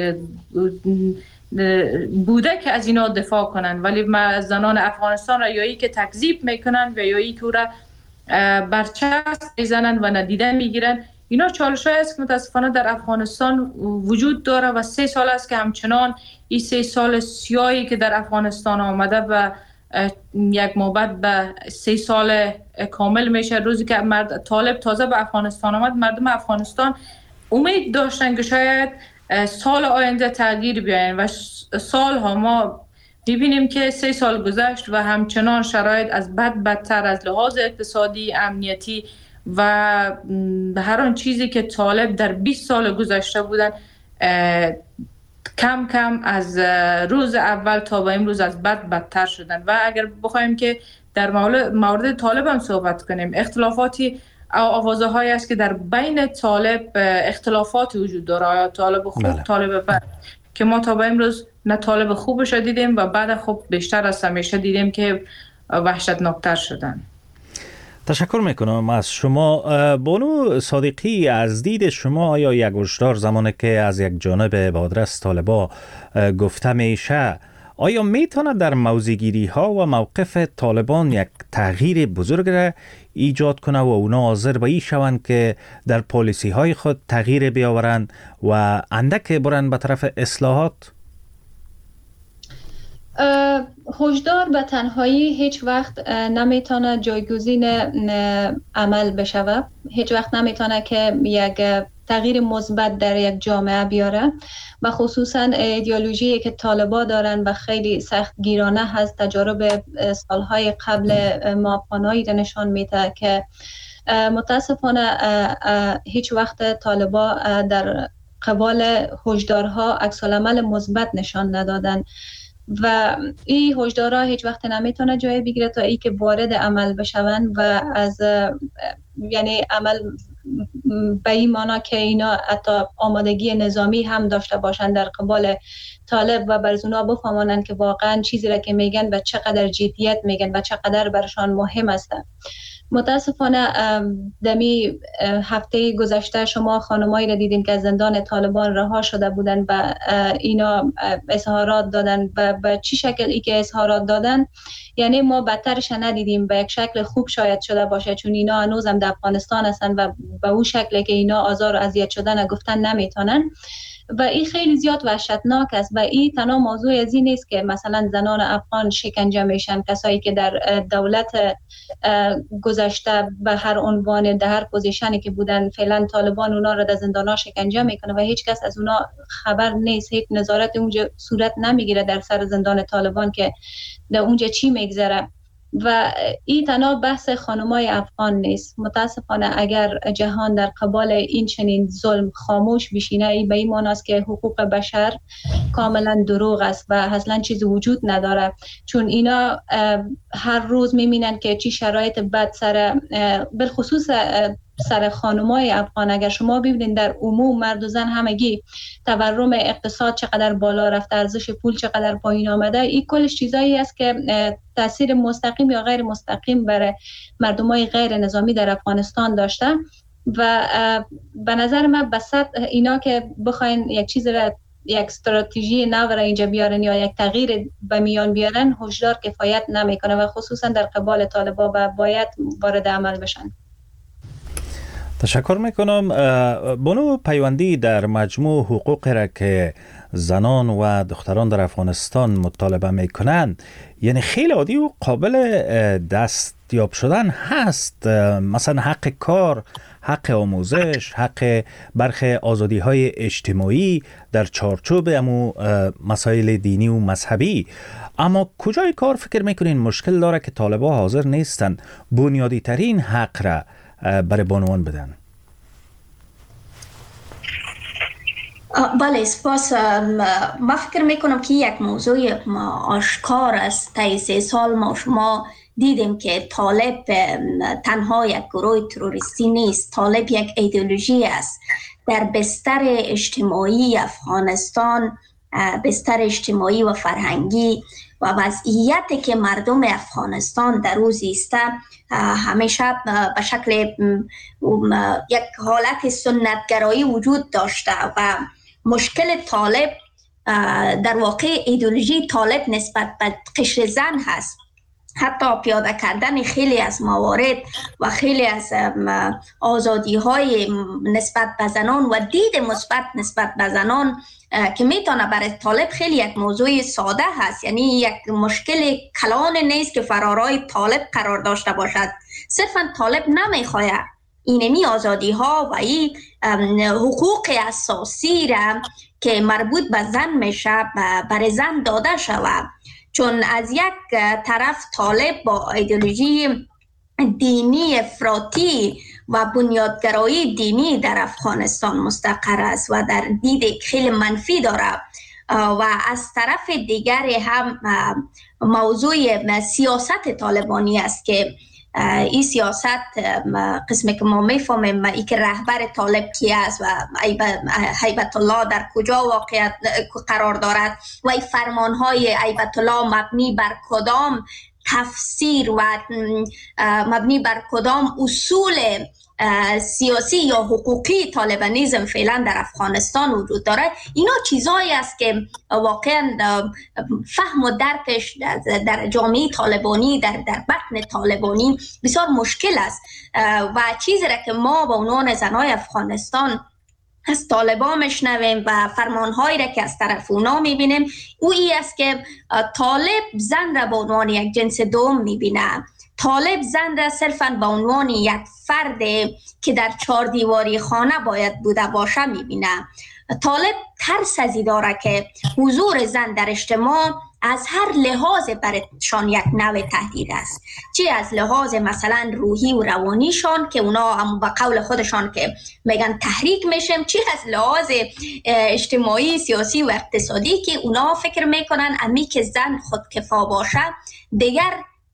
بوده که از اینا دفاع کنن، ولی زنان افغانستان را یایی که تکذیب میکنن و یایی که را برچسب میزنن و ندیده میگیرن. اینا چالش‌هایی است که متاسفانه در افغانستان وجود داره و 3 سال است که همچنان این 3 سال سیاهی که در افغانستان آمده و یک مابعد به 3 سال کامل میشه. روزی که طالب تازه به افغانستان آمد، مردم افغانستان امید داشتن که شاید سال آینده تغییر بیاین و سالها ما می‌بینیم که 3 سال گذشت و همچنان شرایط از بدتر از لحاظ اقتصادی، امنیتی و هر آن چیزی که طالب در 20 سال گذشته بودن کم کم از روز اول تا به امروز از بدتر شدن. و اگر بخوایم که در مورد طالب هم صحبت کنیم، اختلافاتی آوازه هایی است که در بین طالب اختلافات وجود داره، آیا طالب خوب، طالب بد، که ما تا به امروز نه طالب خوبش دیدیم و بعد خوب بیشتر از همیشه دیدیم که وحشتناکتر شدن. تشکر میکنم از شما. بانو صادقی، از دید شما آیا یک هشدار زمانی که از یک جانب به آدرس طالبا گفته میشه، آیا میتونه در موضع‌گیری ها و موقف طالبان یک تغییر بزرگ را ایجاد کنه و اونا حاضر به این شوند که در پالیسی های خود تغییر بیاورند و اندک برند به طرف اصلاحات؟ هشدار به تنهایی هیچ وقت نمیتونه جایگزین عمل بشه، هیچ وقت نمیتونه که یک تغییر مثبت در یک جامعه بیاره و خصوصا ایدئولوژی که طالبا دارن و خیلی سخت گیرانه هست. تجارب سالهای قبل ما افغانایی نشان میده که متاسفانه هیچ وقت طالبا در قبال هشدارها عکس العمل مثبت نشان ندادن و این هشدارها هیچ وقت نمیتونه جای بگیره تا ای که وارد عمل بشون و از یعنی به این معنا که اینا حتی آمادگی نظامی هم داشته باشند در قبال طالب و بر اونا بفهمانند که واقعا چیزی را که میگن و چقدر جدیت میگن و چقدر برشان مهم است. متاسفانه دمی هفته گذشته شما خانمایی را دیدین که از زندان طالبان رها شده بودن و اینا اظهارات دادن و به چی شکل ای که اظهارات دادن، یعنی ما بدترش ندیدیم، به یک شکل خوب شاید شده باشه، چون اینا هنوزم در افغانستان هستن و به اون شکلی که اینا آزار و اذیت شدن گفتن نمیتونن و این خیلی زیاد وحشتناک است. و این تنها موضوع از این نیست که مثلا زنان افغان شکنجه میشن، کسایی که در دولت گذشته به هر عنوان در هر پوزیشنی که بودن فعلا طالبان اونا را در زندان‌ها شکنجه میکنه و هیچ کس از اونا خبر نیست، هیچ نظارت اونجا صورت نمیگیره در سر زندان طالبان که در اونجا چی میگذره. و این تنها بحث خانمای افغان نیست. متاسفانه اگر جهان در قبال این چنین ظلم خاموش بشینه، این به این معنی است که حقوق بشر کاملا دروغ است و اصلا چیزی وجود نداره، چون اینا هر روز میبینن که چی شرایط بد سر بالخصوص سر خانمای افغان. اگر شما ببینید در عموم مرد و زن همگی تورم اقتصاد چقدر بالا رفته، ارزش پول چقدر پایین آمده، این کلش چیزایی است که تاثیر مستقیم یا غیر مستقیم بر مردمای غیر نظامی در افغانستان داشته. و به نظر من بسط اینا که بخواین یک چیز را، یک استراتژی نو را اینجا بیارن یا یک تغییر به میان بیارن، هشدار کفایت نمیکنه و خصوصا در قبال طالبان باید وارد عمل بشن. تشکر میکنم. بانو پیوندی در مجموع حقوق را که زنان و دختران در افغانستان مطالبه میکنند، یعنی خیلی عادی و قابل دستیاب شدن هست، مثلا حق کار، حق آموزش، حق برخی آزادی های اجتماعی در چارچوب امو مسائل دینی و مذهبی. اما کجای کار فکر میکنین مشکل داره که طالبان حاضر نیستن بنیادی ترین حق را برای بانوان بدن؟ بله سپاس. ما فکر میکنم که یک موضوع آشکار است. تا 3 سال ما شما دیدیم که طالب تنها یک گروه تروریستی نیست، طالب یک ایدئولوژی است. در بستر اجتماعی افغانستان، بستر اجتماعی و فرهنگی و وضعیتی که مردم افغانستان در او زیسته همیشه به شکل یک حالت سنتگرایی وجود داشته و مشکل طالب در واقع ایدئولوژی طالب نسبت به قشر زن هست. حتی پیاده کردن خیلی از موارد و خیلی از آزادی های نسبت به زنان و دید مثبت نسبت به زنان که میتونه برای طالب خیلی یک موضوع ساده هست، یعنی یک مشکل کلان نیست که فرارای طالب قرار داشته باشد. صرفا طالب نمیخواه اینمی آزادی ها و این حقوق اساسی را که مربوط به زن میشه برای زن داده شود، چون از یک طرف طالب با ایدئولوژی دینی افراطی و بنیادگرایی دینی در افغانستان مستقر است و در دید خیلی منفی داره و از طرف دیگر هم موضوع سیاست طالبانی است که این سیاست قسمی که ما میفهمیم ای که رهبر طالب کی است و هیبت الله در کجا واقعیت قرار دارد و این فرمانهای هیبت الله مبنی بر کدام تفسیر و مبنی بر کدام اصول سیاسی یا حقوقی طالبانیزم فعلا در افغانستان وجود داره. اینا چیزایی است که واقعا فهم و درکش در جامعه طالبانی در بطن طالبانی بسیار مشکل است و چیزی را که ما به عنوان زنای افغانستان از طالبان میشنویم و فرمانهایی را که از طرف اونا میبینیم او ای است که طالب زن را به عنوان یک جنس دوم میبینه. طالب زن را صرفاً به عنوان یک فرد که در 4 دیواری خانه باید بوده باشه میبینه. طالب ترس ازی داره که حضور زن در اجتماع از هر لحاظ برشان یک نوع تهدید است، چه از لحاظ مثلا روحی و روانیشان که اونا با قول خودشان که میگن تحریک میشیم، چه از لحاظ اجتماعی، سیاسی و اقتصادی که اونا فکر میکنن امی که زن خودکفا باشه دیگر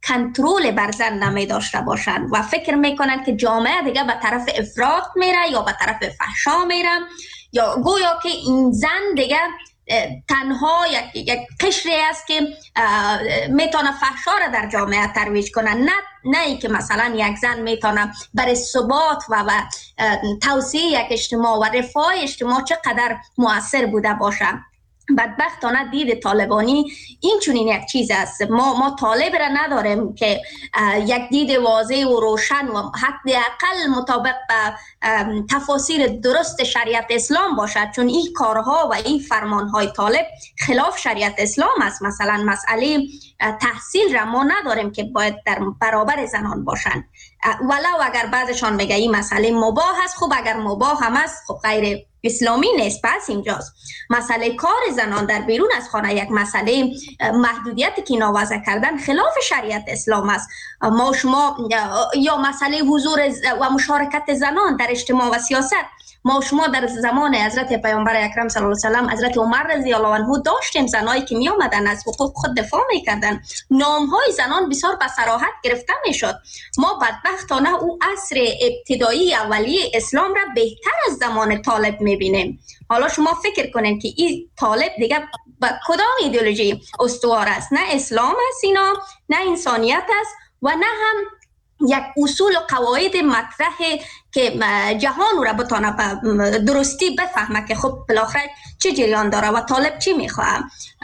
کنترل بر زن نمی داشته باشند و فکر میکنند که جامعه دیگه به طرف افراط میره یا به طرف فحشا میره، یا گویا که این زن دیگه تنها یک قشری است که میتونه فحشا را در جامعه ترویج کنه، نه ای که مثلا یک زن میتونه برای ثبات و توسعه یک اجتماع و رفاه اجتماع چقدر مؤثر بوده باشه. بدبختانه دید طالبانی این چونین یک چیز است. ما طالب را نداریم که یک دید واضح و روشن و حداقل مطابق به تفاسیر درست شریعت اسلام باشد، چون این کارها و این فرمانهای طالب خلاف شریعت اسلام است. مثلا مسئله تحصیل را ما نداریم که باید در برابر زنان باشند، ولو اگر بعضشان میگه این مسئله مباح است. خب اگر مباح هم است خب غیر اسلامی نیست. پس اینجاست مسئله کار زنان در بیرون از خانه یک مسئله محدودیتی که اینا وضع کردن خلاف شریعت اسلام است. ما شما یا مسئله حضور و مشارکت زنان در اجتماع و سیاست، ما شما در زمان حضرت پیامبر اکرم صلی الله علیه و سلم حضرت عمر رضی الله عنه داشتیم زنایی که می آمدن از حقوق خود دفاع میکردن، نامهای زنان بسیار به صراحت گرفته میشد. ما بدبختانه او عصر ابتدایی اولیه اسلام را بهتر از زمان طالب میبینیم. حالا شما فکر کنین که این طالب دیگه با کدام ایدئولوژی استوار است؟ نه اسلام است اینا، نه انسانیت است و نه هم یک اصول و قواعد مطرح که جهان را بتانه درستی بفهمه که خب بالاخره چه جریان داره و طالب چی میخواه.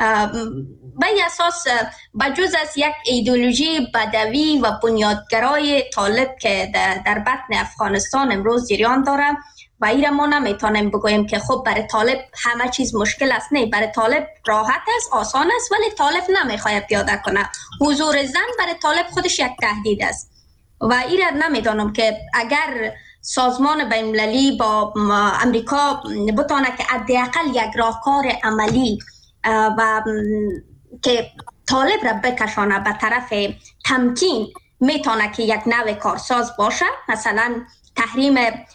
به اساس بجز از یک ایدئولوژی بدوی و بنیادگرای طالب که در بطن افغانستان امروز جریان داره و این ما نمیتونیم بگوییم که خب برای طالب همه چیز مشکل است. نه، برای طالب راحت است، آسان است، ولی طالب نمیخواد پیاده کنه. حضور زن برای طالب خودش یک تهدید است و این را نمیدانم که اگر سازمان بین‌المللی با امریکا بتونه که حداقل یک راهکار عملی و که طالب را بکشانه به طرف تمکین، میتونه که یک نوع کارساز باشه، مثلا تحریم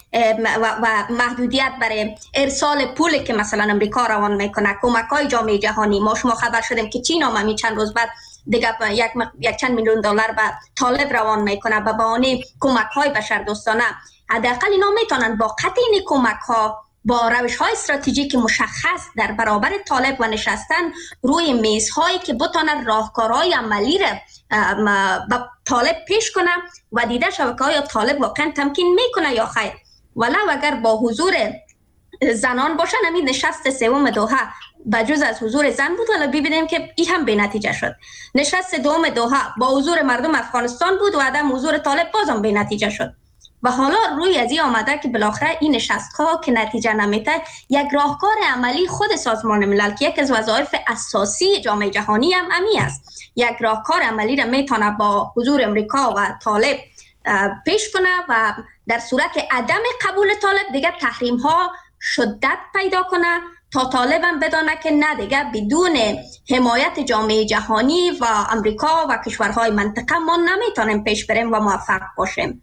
و محدودیت برای ارسال پولی که مثلا امریکا روان میکنه، کمک‌های جامعه جهانی. ما شما خبر شدیم که چین هم چند روز بعد دیگه یک چند میلیون دلار به طالب روان میکنه به بهانه کمک‌های بشردوستانه. حداقل اینا میتونن با قطع این کمک‌ها با روش‌های استراتژیک مشخص در برابر طالب و نشستن روی میزهایی که بتونن راهکارهای عملی را به طالب پیش کنه و دیده شبکه‌های طالب واقعا تمکین میکنه یا خیر. ولو اگر با حضور زنان باشن، همین نشست سوم دوحه بجز از حضور زن بود، ولی ببینیم که این هم به نتیجه شد. نشست دوم دوحه با حضور مردم افغانستان بود و عدم حضور طالب بازم به نتیجه شد. و حالا روی از این آمده که بالاخره این نشست‌ها که نتیجه نمیده، یک راهکار عملی خود سازمان ملل که یک از وظایف اساسی جامعه جهانی هم امی است، یک راهکار عملی را میتونه با حضور امریکا و طالب پیش کنه و در صورت عدم قبول طالب دیگه تحریم ها شدت پیدا کنه تا طالب هم بدانه که نه دیگه بدون حمایت جامعه جهانی و امریکا و کشورهای منطقه ما نمیتونیم پیش بریم و موفق باشیم.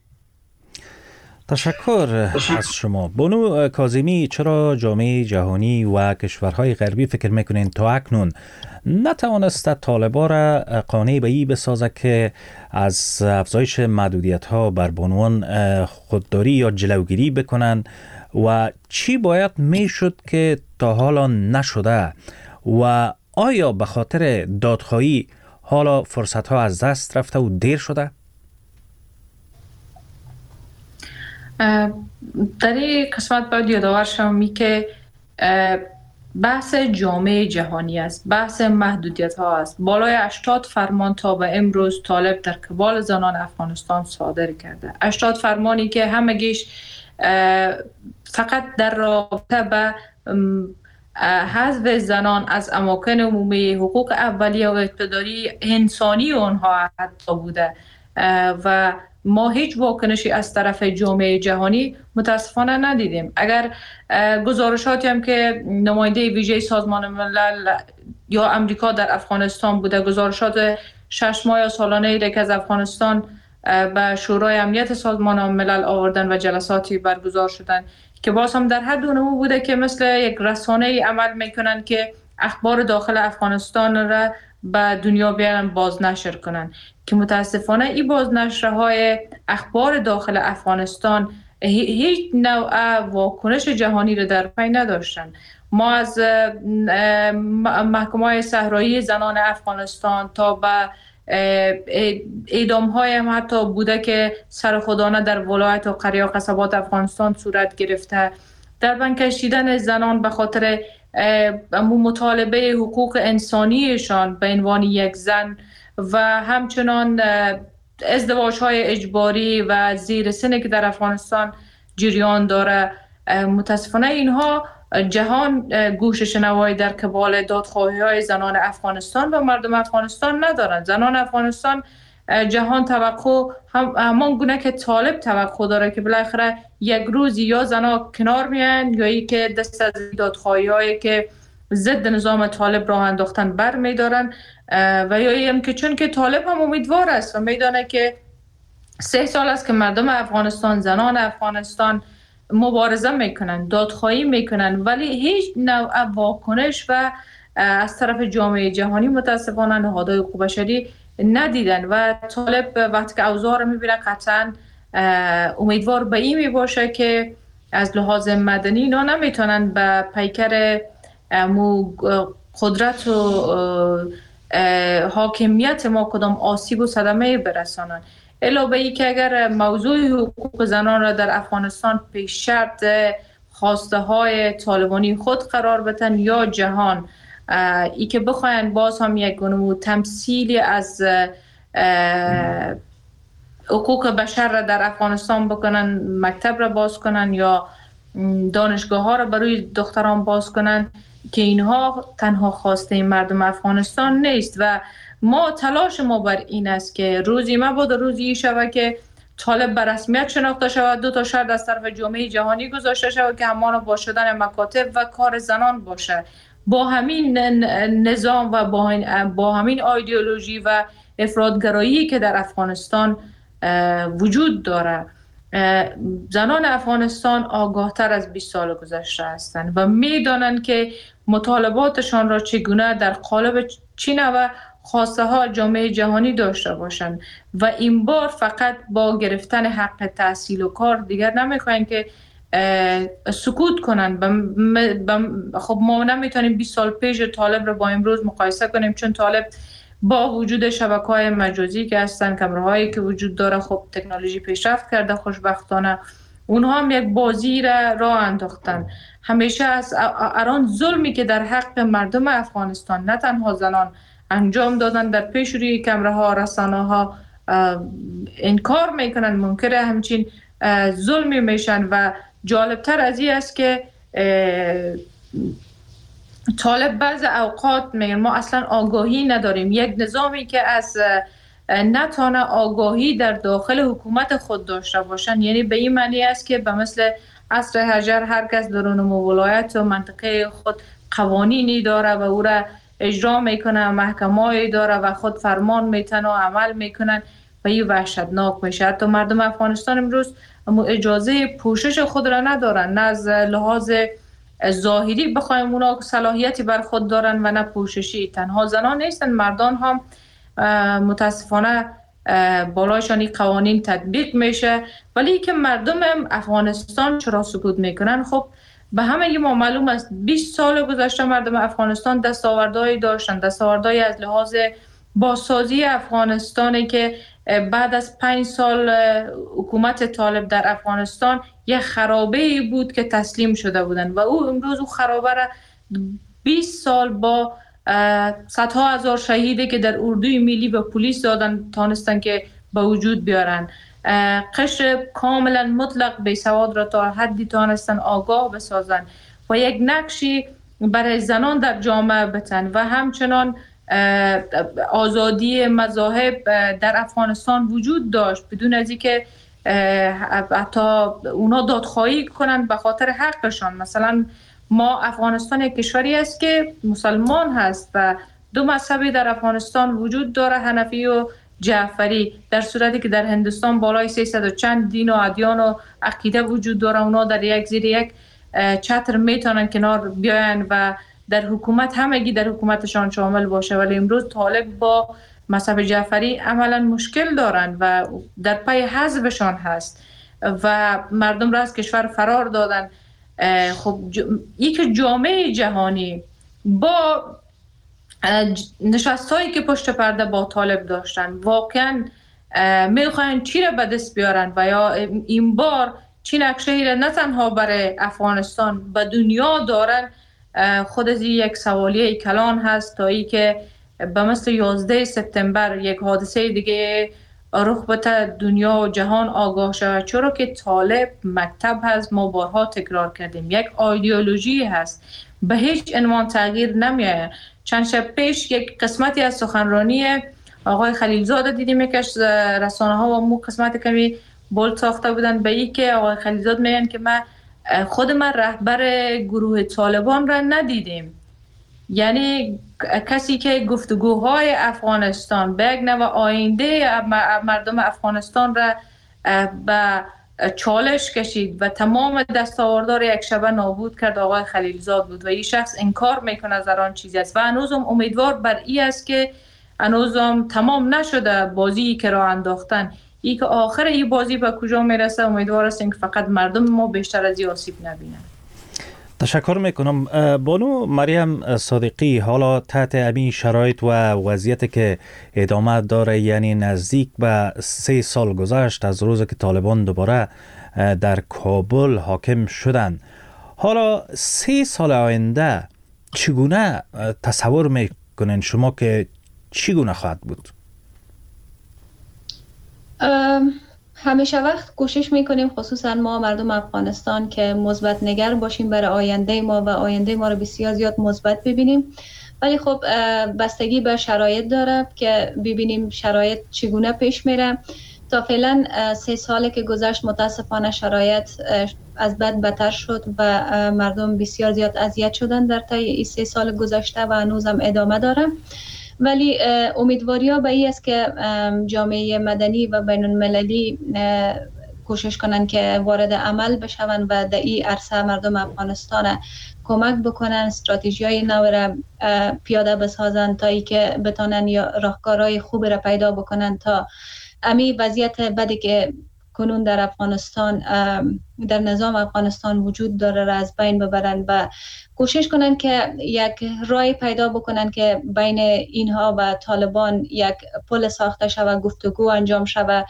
تشکر از شما. بانو کاظمی، چرا جامعه جهانی و کشورهای غربی فکر میکنین تا اکنون نتوانسته طالبا را قانع به این بسازه که از افزایش محدودیت ها بر بانوان خودداری یا جلوگیری بکنن و چی باید میشد که تا حالا نشده و آیا به خاطر دادخواهی حالا فرصت ها از دست رفته و دیر شده؟ در این قسمت باید یادآور شوم که بحث جامعه جهانی است، بحث محدودیت ها است. بالای 80 فرمان تا به امروز طالب در قبال زنان افغانستان صادر کرده. 80 فرمانی که همگیش فقط در رابطه به حذف زنان از اماکن عمومی، حقوق اولیه و اقتداری انسانی اونها حتی بوده و ما هیچ واکنشی از طرف جامعه جهانی متاسفانه ندیدیم. اگر گزارشاتی هم که نماینده ویژه سازمان ملل یا امریکا در افغانستان بوده، گزارشات 6 ماه یا سالانه ای که از افغانستان به شورای امنیت سازمان ملل آوردن و جلساتی برگزار شدن که باز هم در حد اونمو بوده که مثل یک رسانه ای عمل میکنن که اخبار داخل افغانستان را به دنیا بیارن بازنشر کنن که متاسفانه این بازنشرهای اخبار داخل افغانستان هیچ نوع واکنش جهانی رو در پی نداشتن. ما از محکمه‌های صحرایی زنان افغانستان تا به اعدام‌های هم حتی بوده که سرخودانه در ولایت و قریه و قصبات افغانستان صورت گرفته، در بند کشیدن زنان به خاطر مطالبه حقوق انسانیشان به عنوان یک زن و همچنان ازدواج‌های اجباری و زیر سنی که در افغانستان جریان داره. متاسفانه اینها جهان گوش شنوایی در قبال دادخواهی‌های زنان افغانستان و مردم افغانستان ندارند. زنان افغانستان جهان توقع همان گونه که طالب توقع داره که بالاخره یک روز یا زنها کنار میان یا ای که دست از دادخواهی‌هایی که ضد نظام طالب راه انداختن بر میدارن و یا این که چون که طالب هم امیدوار است و میدانه که 3 سال است که مردم افغانستان، زنان افغانستان مبارزه میکنن، دادخواهی میکنن، ولی هیچ نوع واکنش و از طرف جامعه جهانی متاسفانه نهادهای حقوق بشری ندیدن و طالب وقتی که اوضاع رو میبینه قطعا امیدوار به این میباشه که از لحاظ مدنی اینا نمیتونن به پیکر قدرت و حاکمیت ما کدام آسیب و صدمه برسانن. علاوه ای که اگر موضوع حقوق زنان را در افغانستان پیش شرط خواسته های طالبانی خود قرار بدن یا جهان ای که بخواین باز هم یک گونه تمثیلی از حقوق بشر را در افغانستان بکنن، مکتب را باز کنن یا دانشگاه ها را برای دختران باز کنن، که اینها تنها خواسته مردم افغانستان نیست و ما تلاش ما بر این است که روزی مبادا روزی شود که طالب به رسمیت شناخته شود، 2 تا شرط از طرف جامعه جهانی گذاشته شود که همان با شدن مکاتب و کار زنان باشه. با همین نظام و با همین ایدئولوژی و افراطگرایی که در افغانستان وجود داره، زنان افغانستان آگاهتر از 20 سال گذشته هستند و میدانند که مطالباتشان را چگونه در قالب چی نوع خواسته ها جامعه جهانی داشته باشند و این بار فقط با گرفتن حق تحصیل و کار دیگر نمیخواین که سکوت کنن. خب ما نمیتونیم 20 سال پیش طالب رو با امروز مقایسه کنیم، چون طالب با وجود شبکه‌های مجازی که هستن، کامراهایی که وجود داره، خب تکنولوژی پیشرفت کرده خوشبختانه، اونها هم یک بازی را انداختن. همیشه از اران ظلمی که در حق مردم افغانستان نه تنها زنان انجام دادن در پیش روی کامراها، رسانه‌ها انکار میکنن، منکر همچین ظلمی میشن و جالبتر از این است که طالب بعض اوقات میگن ما اصلا آگاهی نداریم. یک نظامی که از نتانه آگاهی در داخل حکومت خود داشته باشن، یعنی به این معنی است که به مثل عصر حجر هر کس درون ولایت و منطقه خود قوانینی داره و او را اجرا میکنه، محکمه‌ای داره و خود فرمان میتن و عمل میکنن و این وحشتناک میشه. حتی مردم افغانستان امروز اجازه پوشش خود را ندارن، نه از لحاظ ظاهری بخوایم اونا صلاحیتی بر خود دارن و نه پوششی. تنها زنان نیستن، مردان هم متاسفانه بالایشان این قوانین تطبیق میشه، ولی که مردم افغانستان چرا سکوت میکنن؟ خب به همه ما معلوم است 20 سال گذشته مردم افغانستان دستاوردهایی داشتن، دستاوردهایی از لحاظ بازسازی افغانستانی که بعد از 5 سال حکومت طالب در افغانستان یک خرابه‌ای بود که تسلیم شده بودن و او امروز او خرابه را 20 سال با صدها هزار شهیدی که در اردوی ملی به پلیس دادن تانستن که به وجود بیارن، قشر کاملا مطلق بیسواد را تا حدی تانستن آگاه بسازن و یک نقشی برای زنان در جامعه بتن و همچنان آزادی مذاهب در افغانستان وجود داشت بدون از اینکه حتی اونا دادخواهی کنن به خاطر حقشان. مثلا ما افغانستان یک کشوری است که مسلمان هست و 2 مذهبی در افغانستان وجود داره، حنفی و جعفری، در صورتی که در هندوستان بالای 300 و چند دین و ادیان و عقیده وجود داره. اونا در یک زیر یک چتر میتونن کنار بیاین و در حکومت همگی در حکومتشان شامل باشه، ولی امروز طالب با مصعب جعفری عملا مشکل دارن و در پای حزبشان هست و مردم را از کشور فرار دادن. خب یک جامعه جهانی با نشستایی که پشت پرده با طالب داشتن واقعا میخواین چی را به دست بیارن و یا این بار چی نقشه‌ای را نه تنها برای افغانستان به دنیا دارن، خود از یک سوالیه کلان هست تا ای که به مثل 11 سپتامبر یک حادثه دیگه رخ بده، دنیا و جهان آگاه شود. چرا که طالب مکتب هست، ما بارها تکرار کردیم، یک ایدئولوژی هست، به هیچ عنوان تغییر نمیآید. چند شب پیش یک قسمتی از سخنرانی آقای خلیلزاده دیدیم که رسانه ها و مو قسمت کمی بولد ساخته بودن به این که آقای خلیلزاده میگن که خود من رهبر گروه طالبان را ندیدیم. یعنی کسی که گفتگوهای افغانستان به یک نوع آینده مردم افغانستان را به چالش کشید و تمام دستاوردار یک شبه نابود کرد آقای خلیلزاد بود و این شخص انکار میکنه از آن چیزی است و هنوزم امیدوار بر این است که هنوزم تمام نشده بازی که را انداختن، ای که آخر این بازی به کجا میرسه. امیدوار هستیم که فقط مردم ما بیشتر از این آسیب نبینن. تشکر میکنم. بانو مریم صادقی، حالا تحت همین شرایط و وضعیت که ادامه داره، یعنی نزدیک به 3 سال گذشت از روزی که طالبان دوباره در کابل حاکم شدن، حالا 3 سال آینده چگونه تصور میکنین شما که چگونه خواهد بود؟ همیشه وقت کوشش میکنیم، خصوصا ما مردم افغانستان، که مثبت نگر باشیم برای آینده ما و آینده ما رو بسیار زیاد مثبت ببینیم. ولی خب بستگی به شرایط داره که ببینیم شرایط چگونه پیش میره. تا فعلا 3 ساله که گذشت متاسفانه شرایط از بد بدتر شد و مردم بسیار زیاد اذیت شدن در طی این 3 سال گذشته و هنوزم ادامه داره. ولی امیدواری ها به این است که جامعه مدنی و بین المللی کوشش کنند که وارد عمل بشوند و در این عرصه مردم افغانستان کمک بکنن، استراتژی های نو را پیاده بسازند تا ای که بتانن یا راهکارهای خوب را پیدا بکنن تا امی وضعیت بدی که کنون در افغانستان در نظام افغانستان وجود داره را از بین ببرن و کوشش کنن که یک راه پیدا بکنن که بین اینها و طالبان یک پل ساخته شود، گفتگو انجام شود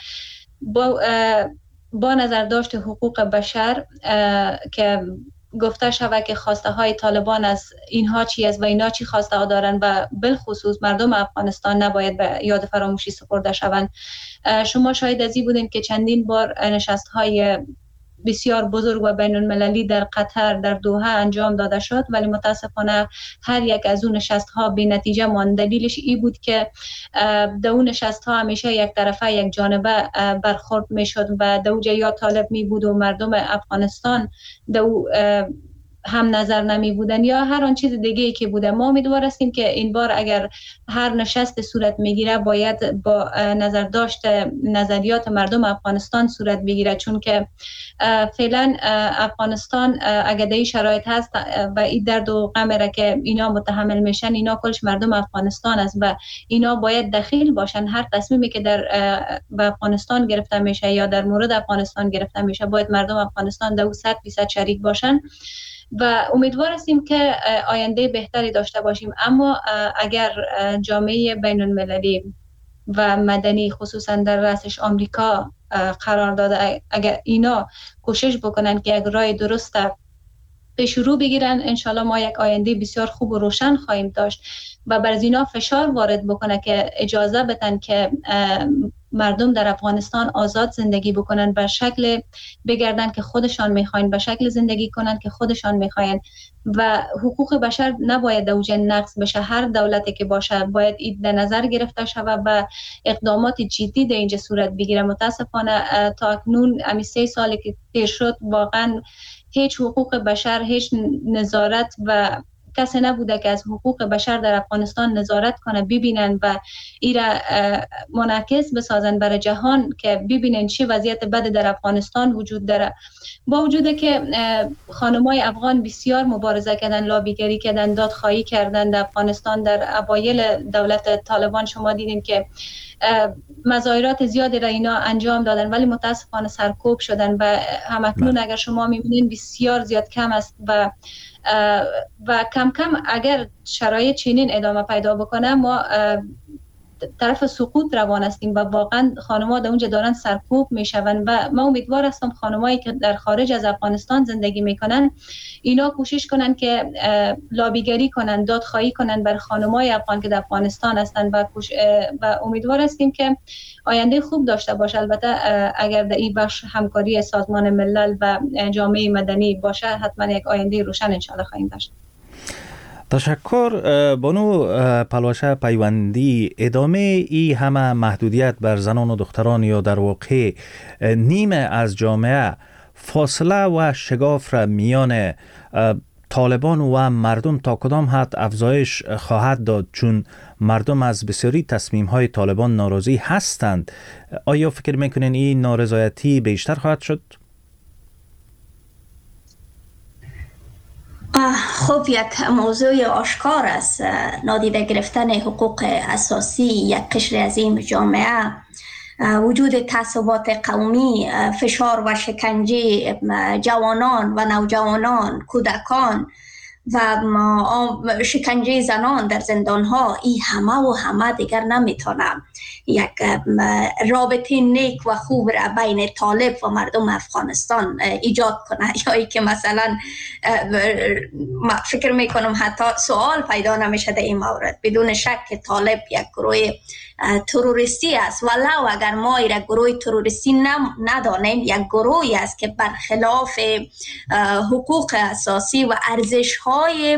با نظر داشت حقوق بشر، که گفته شود که خواسته های طالبان از اینها چی است و اینا چی خواسته ها دارن و بالخصوص مردم افغانستان نباید به یاد فراموشی سپرده شوند. شما شاهد از این بودین که چندین بار نشست های بسیار بزرگ و بین المللی در قطر، در دوحه انجام داده شد، ولی متاسفانه هر یک از اون نشست ها بی نتیجه ماند. دلیلش این بود که در اون نشست ها همیشه یک طرفه یک جانبه برخورد می شد و در اوجه یا طالب می بود و مردم افغانستان در هم نظر نمی بودن یا هر آن چیز دیگه ای که بوده. ما امیدوار هستیم که این بار اگر هر نشست صورت میگیره باید با نظر داشت نظریات مردم افغانستان صورت بگیره، چون که فعلا افغانستان اگر در این شرایط هست و این درد و غم را که اینا متحمل میشن، اینا کلش مردم افغانستان است و اینا باید دخیل باشن. هر تصمیمی که در افغانستان گرفته میشه یا در مورد افغانستان گرفته میشه باید مردم افغانستان در 100% شریک باشن و امیدوار هستیم که آینده بهتری داشته باشیم. اما اگر جامعه بین المللی و مدنی خصوصا در رأسش آمریکا قرار داده، اگر اینا کوشش بکنن که یک راه درست پیش رو بگیرن، انشالله ما یک آینده بسیار خوب و روشن خواهیم داشت و بر اینا فشار وارد بکنه که اجازه بدن که مردم در افغانستان آزاد زندگی بکنن، به شکل بگردن که خودشان میخواین، به شکل زندگی کنن که خودشان میخواین و حقوق بشر نباید اوجه نقض بشه. هر دولتی که باشه باید این در نظر گرفته شود و اقدامات جدی در اینجا صورت بگیره. متاسفانه تا اکنون امی 3 سالی که تیر شد واقعا هیچ حقوق بشر، هیچ نظارت و کسی نبوده که از حقوق بشر در افغانستان نظارت کنه، ببینن و ایرا منعکس بسازن برای جهان که ببینن چی وضعیت بد در افغانستان وجود داره. با وجود که خانمای افغان بسیار مبارزه کردن، لابیگری کردن، دادخواهی کردن در افغانستان. در اوایل دولت طالبان شما دیدین که مظاهرات زیادی را اینا انجام دادن ولی متاسفانه سرکوب شدن و همکنون اگر شما میبینین بسیار زیاد کم است و کم کم اگر شرایط چنین ادامه پیدا بکنه ما طرف سقوط روان هستیم و واقعا خانم‌ها در اونجا دارن سرکوب میشون و من امیدوار هستم خانمایی که در خارج از افغانستان زندگی میکنن اینا کوشش کنن که لابیگری کنن، دادخواهی کنن بر خانمای افغان که در افغانستان هستن و امیدوار هستیم که آینده خوب داشته باشه. البته اگر در این بخش همکاری سازمان ملل و جامعه مدنی باشه حتما یک آینده روشن ان شاء الله خواهیم داشت. تشکر بانو پلواشه پیوندی. ادامه ای همه محدودیت بر زنان و دختران یا در واقع نیمه از جامعه فاصله و شگاف را میان طالبان و مردم تا کدام حد افزایش خواهد داد؟ چون مردم از بسیاری تصمیم های طالبان ناراضی هستند. آیا فکر میکنین این نارضایتی بیشتر خواهد شد؟ خب یک موضوع آشکار است. نادیده گرفتن حقوق اساسی یک قشر عظیم جامعه، وجود تعصبات قومی، فشار و شکنجه جوانان و نوجوانان، کودکان و شکنجه زنان در زندانها، این همه دیگر نمیتونه یک رابطه نیک و خوب را بین طالب و مردم افغانستان ایجاد کنه. یا ای که مثلا فکر میکنم حتی سوال پیدا نمیشه در این مورد. بدون شک که طالب یک گروه تروریستی است، ولو اگر ما ایره گروه تروریستی ندانیم، یک گروهی است که برخلاف حقوق اساسی و ارزش‌های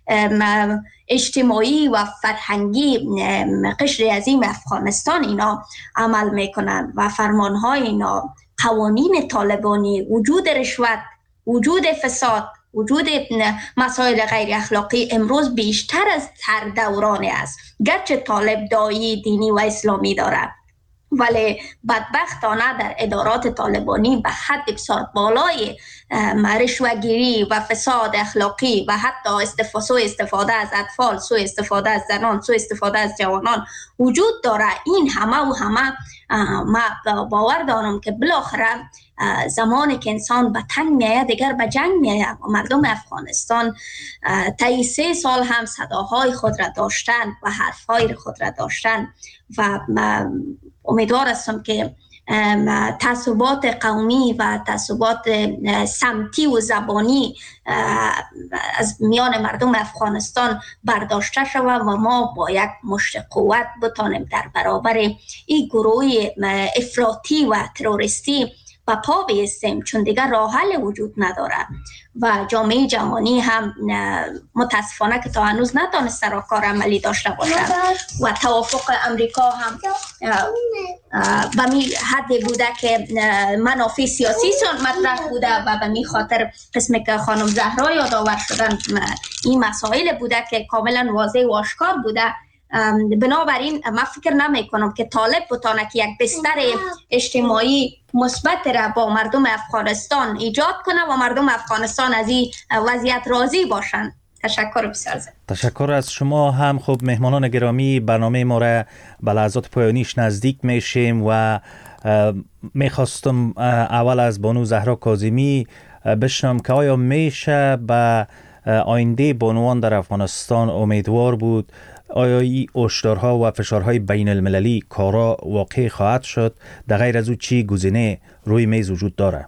اجتماعی و فرهنگی قشر عظیم افغانستان اینا عمل میکنند و فرمانهای اینا، قوانین طالبانی، وجود رشوت، وجود فساد، وجود مسائل غیر اخلاقی امروز بیشتر از هر دورانی است. گرچه طالب داعی دینی و اسلامی دارد ولی بدبختانه در ادارات طالبانی به حد بسیار بالای رشوه‌گیری و فساد اخلاقی و حتی سوء استفاده از اطفال، سوء استفاده از زنان، سوء استفاده از جوانان وجود داره. این همه ما باور دارم که بالاخره زمانی که انسان به تنگ میآید دیگر به جنگ میآید و مردم افغانستان طی 3 سال هم صداهای خود را داشتن و حرفهای خود را داشتن و امیدوار هستم که تعصبات قومی و تعصبات سمتی و زبانی از میان مردم افغانستان برداشته شود و ما با یک مشت قوت بتانیم در برابر این گروه افراطی و تروریستی و پا بیستیم، چون دیگر راه حل وجود نداره و جامعه جهانی هم متاسفانه که تا هنوز نتونسته راهکار عملی داشته باشد و توافق امریکا هم به می حد بوده که منافع سیاسی مطرح بوده و به می خاطر قسمی که خانم زهرا یادآور شدن این مسائل بوده که کاملا واضح و آشکار بوده. بنابراین من فکر نمی کنم که طالب بتانه که یک بستر اجتماعی مثبت را با مردم افغانستان ایجاد کنه و مردم افغانستان از این وضعیت راضی باشند. تشکر بسیار زیاد. تشکر از شما هم. خب مهمانان گرامی، برنامه ما را به لحظات پایانیش نزدیک میشیم و میخواستم اول از بانو زهرا کاظمی بشنم که آیا میشه به آینده بانوان در افغانستان امیدوار بود؟ آیا این هشدارها و فشارهای بین المللی کارا واقع خواهد شد؟ در غیر از او چی گزینه روی میز وجود داره؟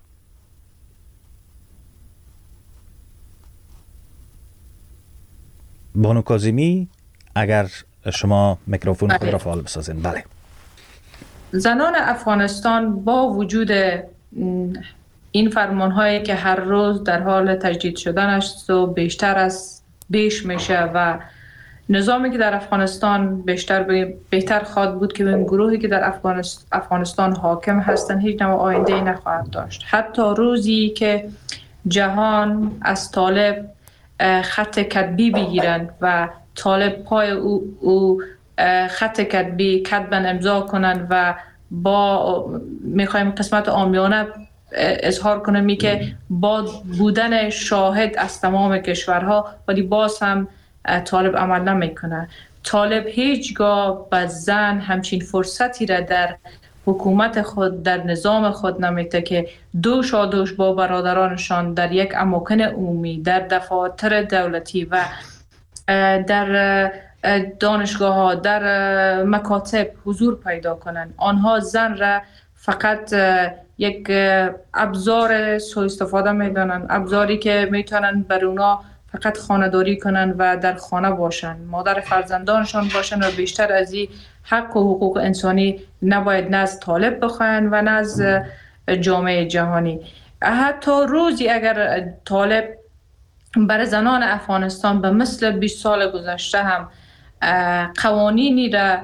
بانو کاظمی اگر شما میکروفون خود را فعال بسازین. بله. زنان افغانستان با وجود این فرمانهایی که هر روز در حال تجدید شدن است و بیشتر از بیش میشه و نظامی که در افغانستان بهتر خواهد بود که این گروهی که در افغانستان حاکم هستند هیچ نوع آینده نخواهد داشت. حتی روزی که جهان از طالب خط کتبی بگیرن و طالب پای او خط کتبی کتبن امضا کنن و با میخوایم قسمت عامیانه اظهار کنم که با بودن شاهد از تمام کشورها ولی باز هم طالب عمل نمیکنه. طالب هیچگاه به زن همچین فرصتی را در حکومت خود در نظام خود نمیده که دوش با برادرانشان در یک اماکن عمومی در دفاتر دولتی و در دانشگاه ها در مکاتب حضور پیدا کنند. آنها زن را فقط یک ابزار سوء استفاده میدانند، ابزاری که میتونن بر اونا فقط خانه‌داری کنن و در خانه باشن، مادر فرزندانشان باشن و بیشتر از این حق و حقوق انسانی نباید نه از طالب بخواین و نه از جامعه جهانی. حتی روزی اگر طالب برای زنان افغانستان به مثل 20 سال گذشته هم قوانینی را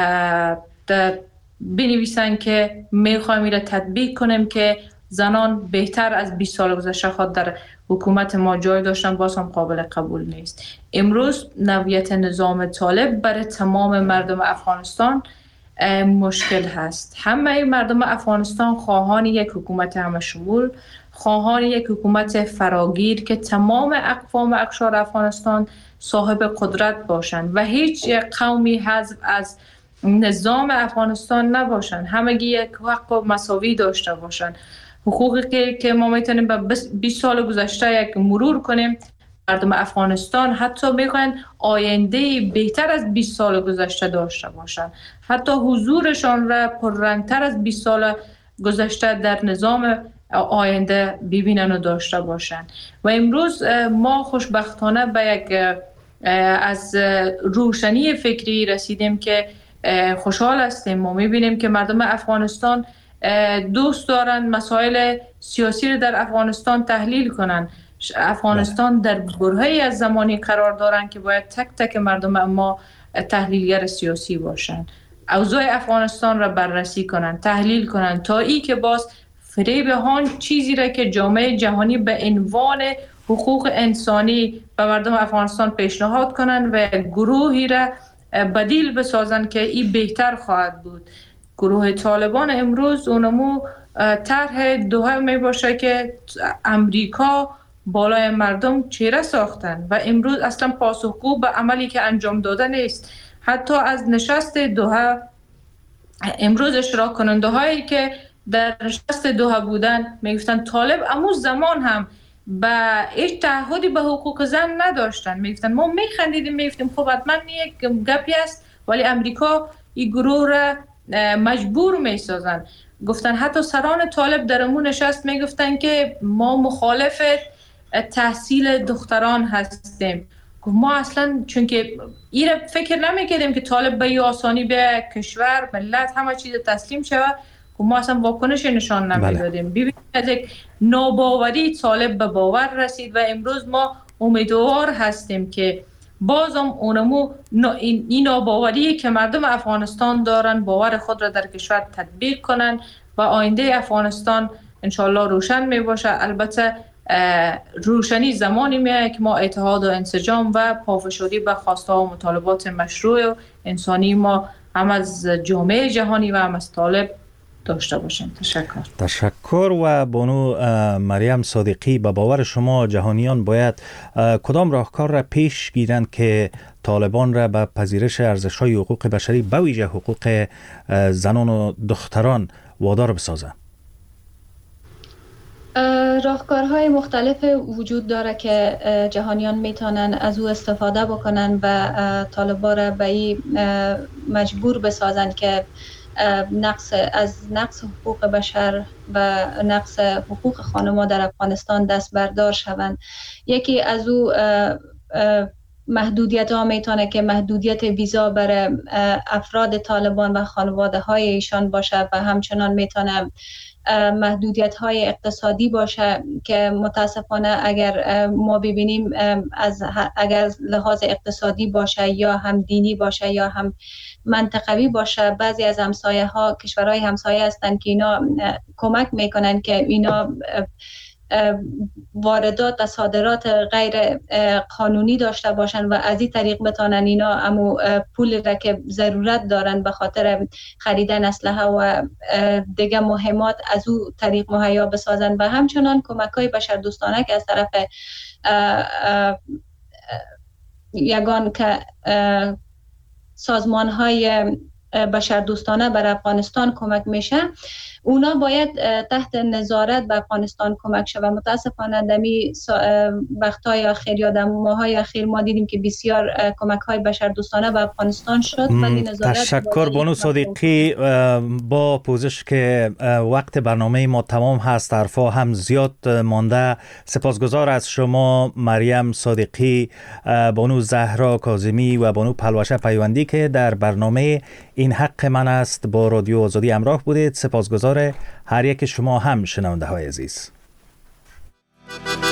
بنویسن که میخوایم این را تطبیق کنیم که زنان بهتر از 20 سال گذشته خود در حکومت ما جای داشتن، باز هم قابل قبول نیست. امروز نوعیت نظام طالب برای تمام مردم افغانستان مشکل هست. همه مردم افغانستان خواهان یک حکومت همشمول، خواهان یک حکومت فراگیر که تمام اقوام و اقشار افغانستان صاحب قدرت باشند و هیچ قومی حذف از نظام افغانستان نباشند، همگی یک حق مساوی داشته باشند. حقوقی که ما میتونیم به 20 سال گذشته یک مرور کنیم، مردم افغانستان حتی میخواین آینده بهتر از 20 سال گذشته داشته باشند، حتی حضورشان را پررنگتر از 20 سال گذشته در نظام آینده ببینن و داشته باشند. و امروز ما خوشبختانه به یک از روشنی فکری رسیدیم که خوشحال هستیم. ما میبینیم که مردم افغانستان دوست دارن مسائل سیاسی رو در افغانستان تحلیل کنن. افغانستان در برهه‌ای از زمانی قرار دارن که باید تک تک مردم ما تحلیلگر سیاسی باشن، اوضاع افغانستان را بررسی کنن، تحلیل کنن، تا ای که باز فریب هان چیزی را که جامعه جهانی به عنوان حقوق انسانی به مردم افغانستان پیشنهاد کنن و گروهی را بدیل بسازن که این بهتر خواهد بود. گروه طالبان امروز اونمو طرح دوها می باشه که امریکا بالای مردم چهره ساختن و امروز اصلا پاسخگو به عملی که انجام داده نیست. حتی از نشست دوها امروز اشتراک کننده هایی که در نشست دوها بودن میگفتن طالب امو زمان هم با هیچ تعهدی به حقوق زن نداشتن. میگفتن ما میخندیدیم، میگفتیم خب حتما یک گپی است، ولی امریکا این گروه را مجبور میسازن. گفتن حتی سران طالب در امون نشست میگفتن که ما مخالف تحصیل دختران هستیم. ما اصلا چون که این فکر نمیکردیم که طالب به آسانی به کشور ملت همه چیز تسلیم شود، ما اصلا واکنش نشان نمیدادیم. ببینید از یک ناباوری طالب به باور رسید و امروز ما امیدوار هستیم که بازم اونمو این ناباوری که مردم افغانستان دارن باور خود را در کشور تطبیق کنن و آینده افغانستان انشالله روشن می باشه. البته روشنی زمانی میاد که ما اتحاد و انسجام و پافشاری به خواسته و مطالبات مشروع و انسانی ما هم از جامعه جهانی و هم از طالب داشته باشیم. تشکر. و بانو مریم صادقی، به باور شما جهانیان باید کدام راهکار را پیش گیرند که طالبان را به پذیرش ارزش‌های حقوق بشری به ویژه حقوق زنان و دختران وادار بسازند؟ راهکارهای مختلف وجود داره که جهانیان میتونن از او استفاده بکنن و طالبان را به این مجبور بسازن که از نقص حقوق بشر و نقص حقوق خانم‌ها در افغانستان دست بردار شوند. یکی از او محدودیت ها میتونه که محدودیت ویزا برای افراد طالبان و خانواده های ایشان باشه و همچنان میتونه محدودیت های اقتصادی باشه که متاسفانه اگر ما ببینیم اگر لحاظ اقتصادی باشه یا هم دینی باشه یا هم منطقوی باشه، بعضی از همسایه ها کشورهای همسایه هستند که اینا کمک میکنن که اینا واردات و صادرات غیر قانونی داشته باشن و از این طریق بتانن اینا امو پول را که ضرورت دارن به خاطر خریدن اسلحه و دیگه مهمات از او طریق مهیا بسازن و همچنان کمک‌های بشردوستانه که از طرف یگان که سازمان‌های بشردوستانه بر افغانستان کمک میشه، اونا باید تحت نظارت به افغانستان کمک شود. متاسفانه دمی وقتهای اخیر یا ماهای اخیر ما دیدیم که بسیار کمک‌های بشردوستانه به افغانستان شد ولی نظارت. تشکر بانو صادقی. با پوزش که وقت برنامه ما تمام هست، حرفا هم زیاد مانده، سپاسگزار از شما مریم صادقی، بانو زهرا کاظمی و بانو پلوشه پیوندی که در برنامه این حق من است با رادیو آزادی همراه بودید. سپاسگزار هر یک شما هم شنونده های عزیز.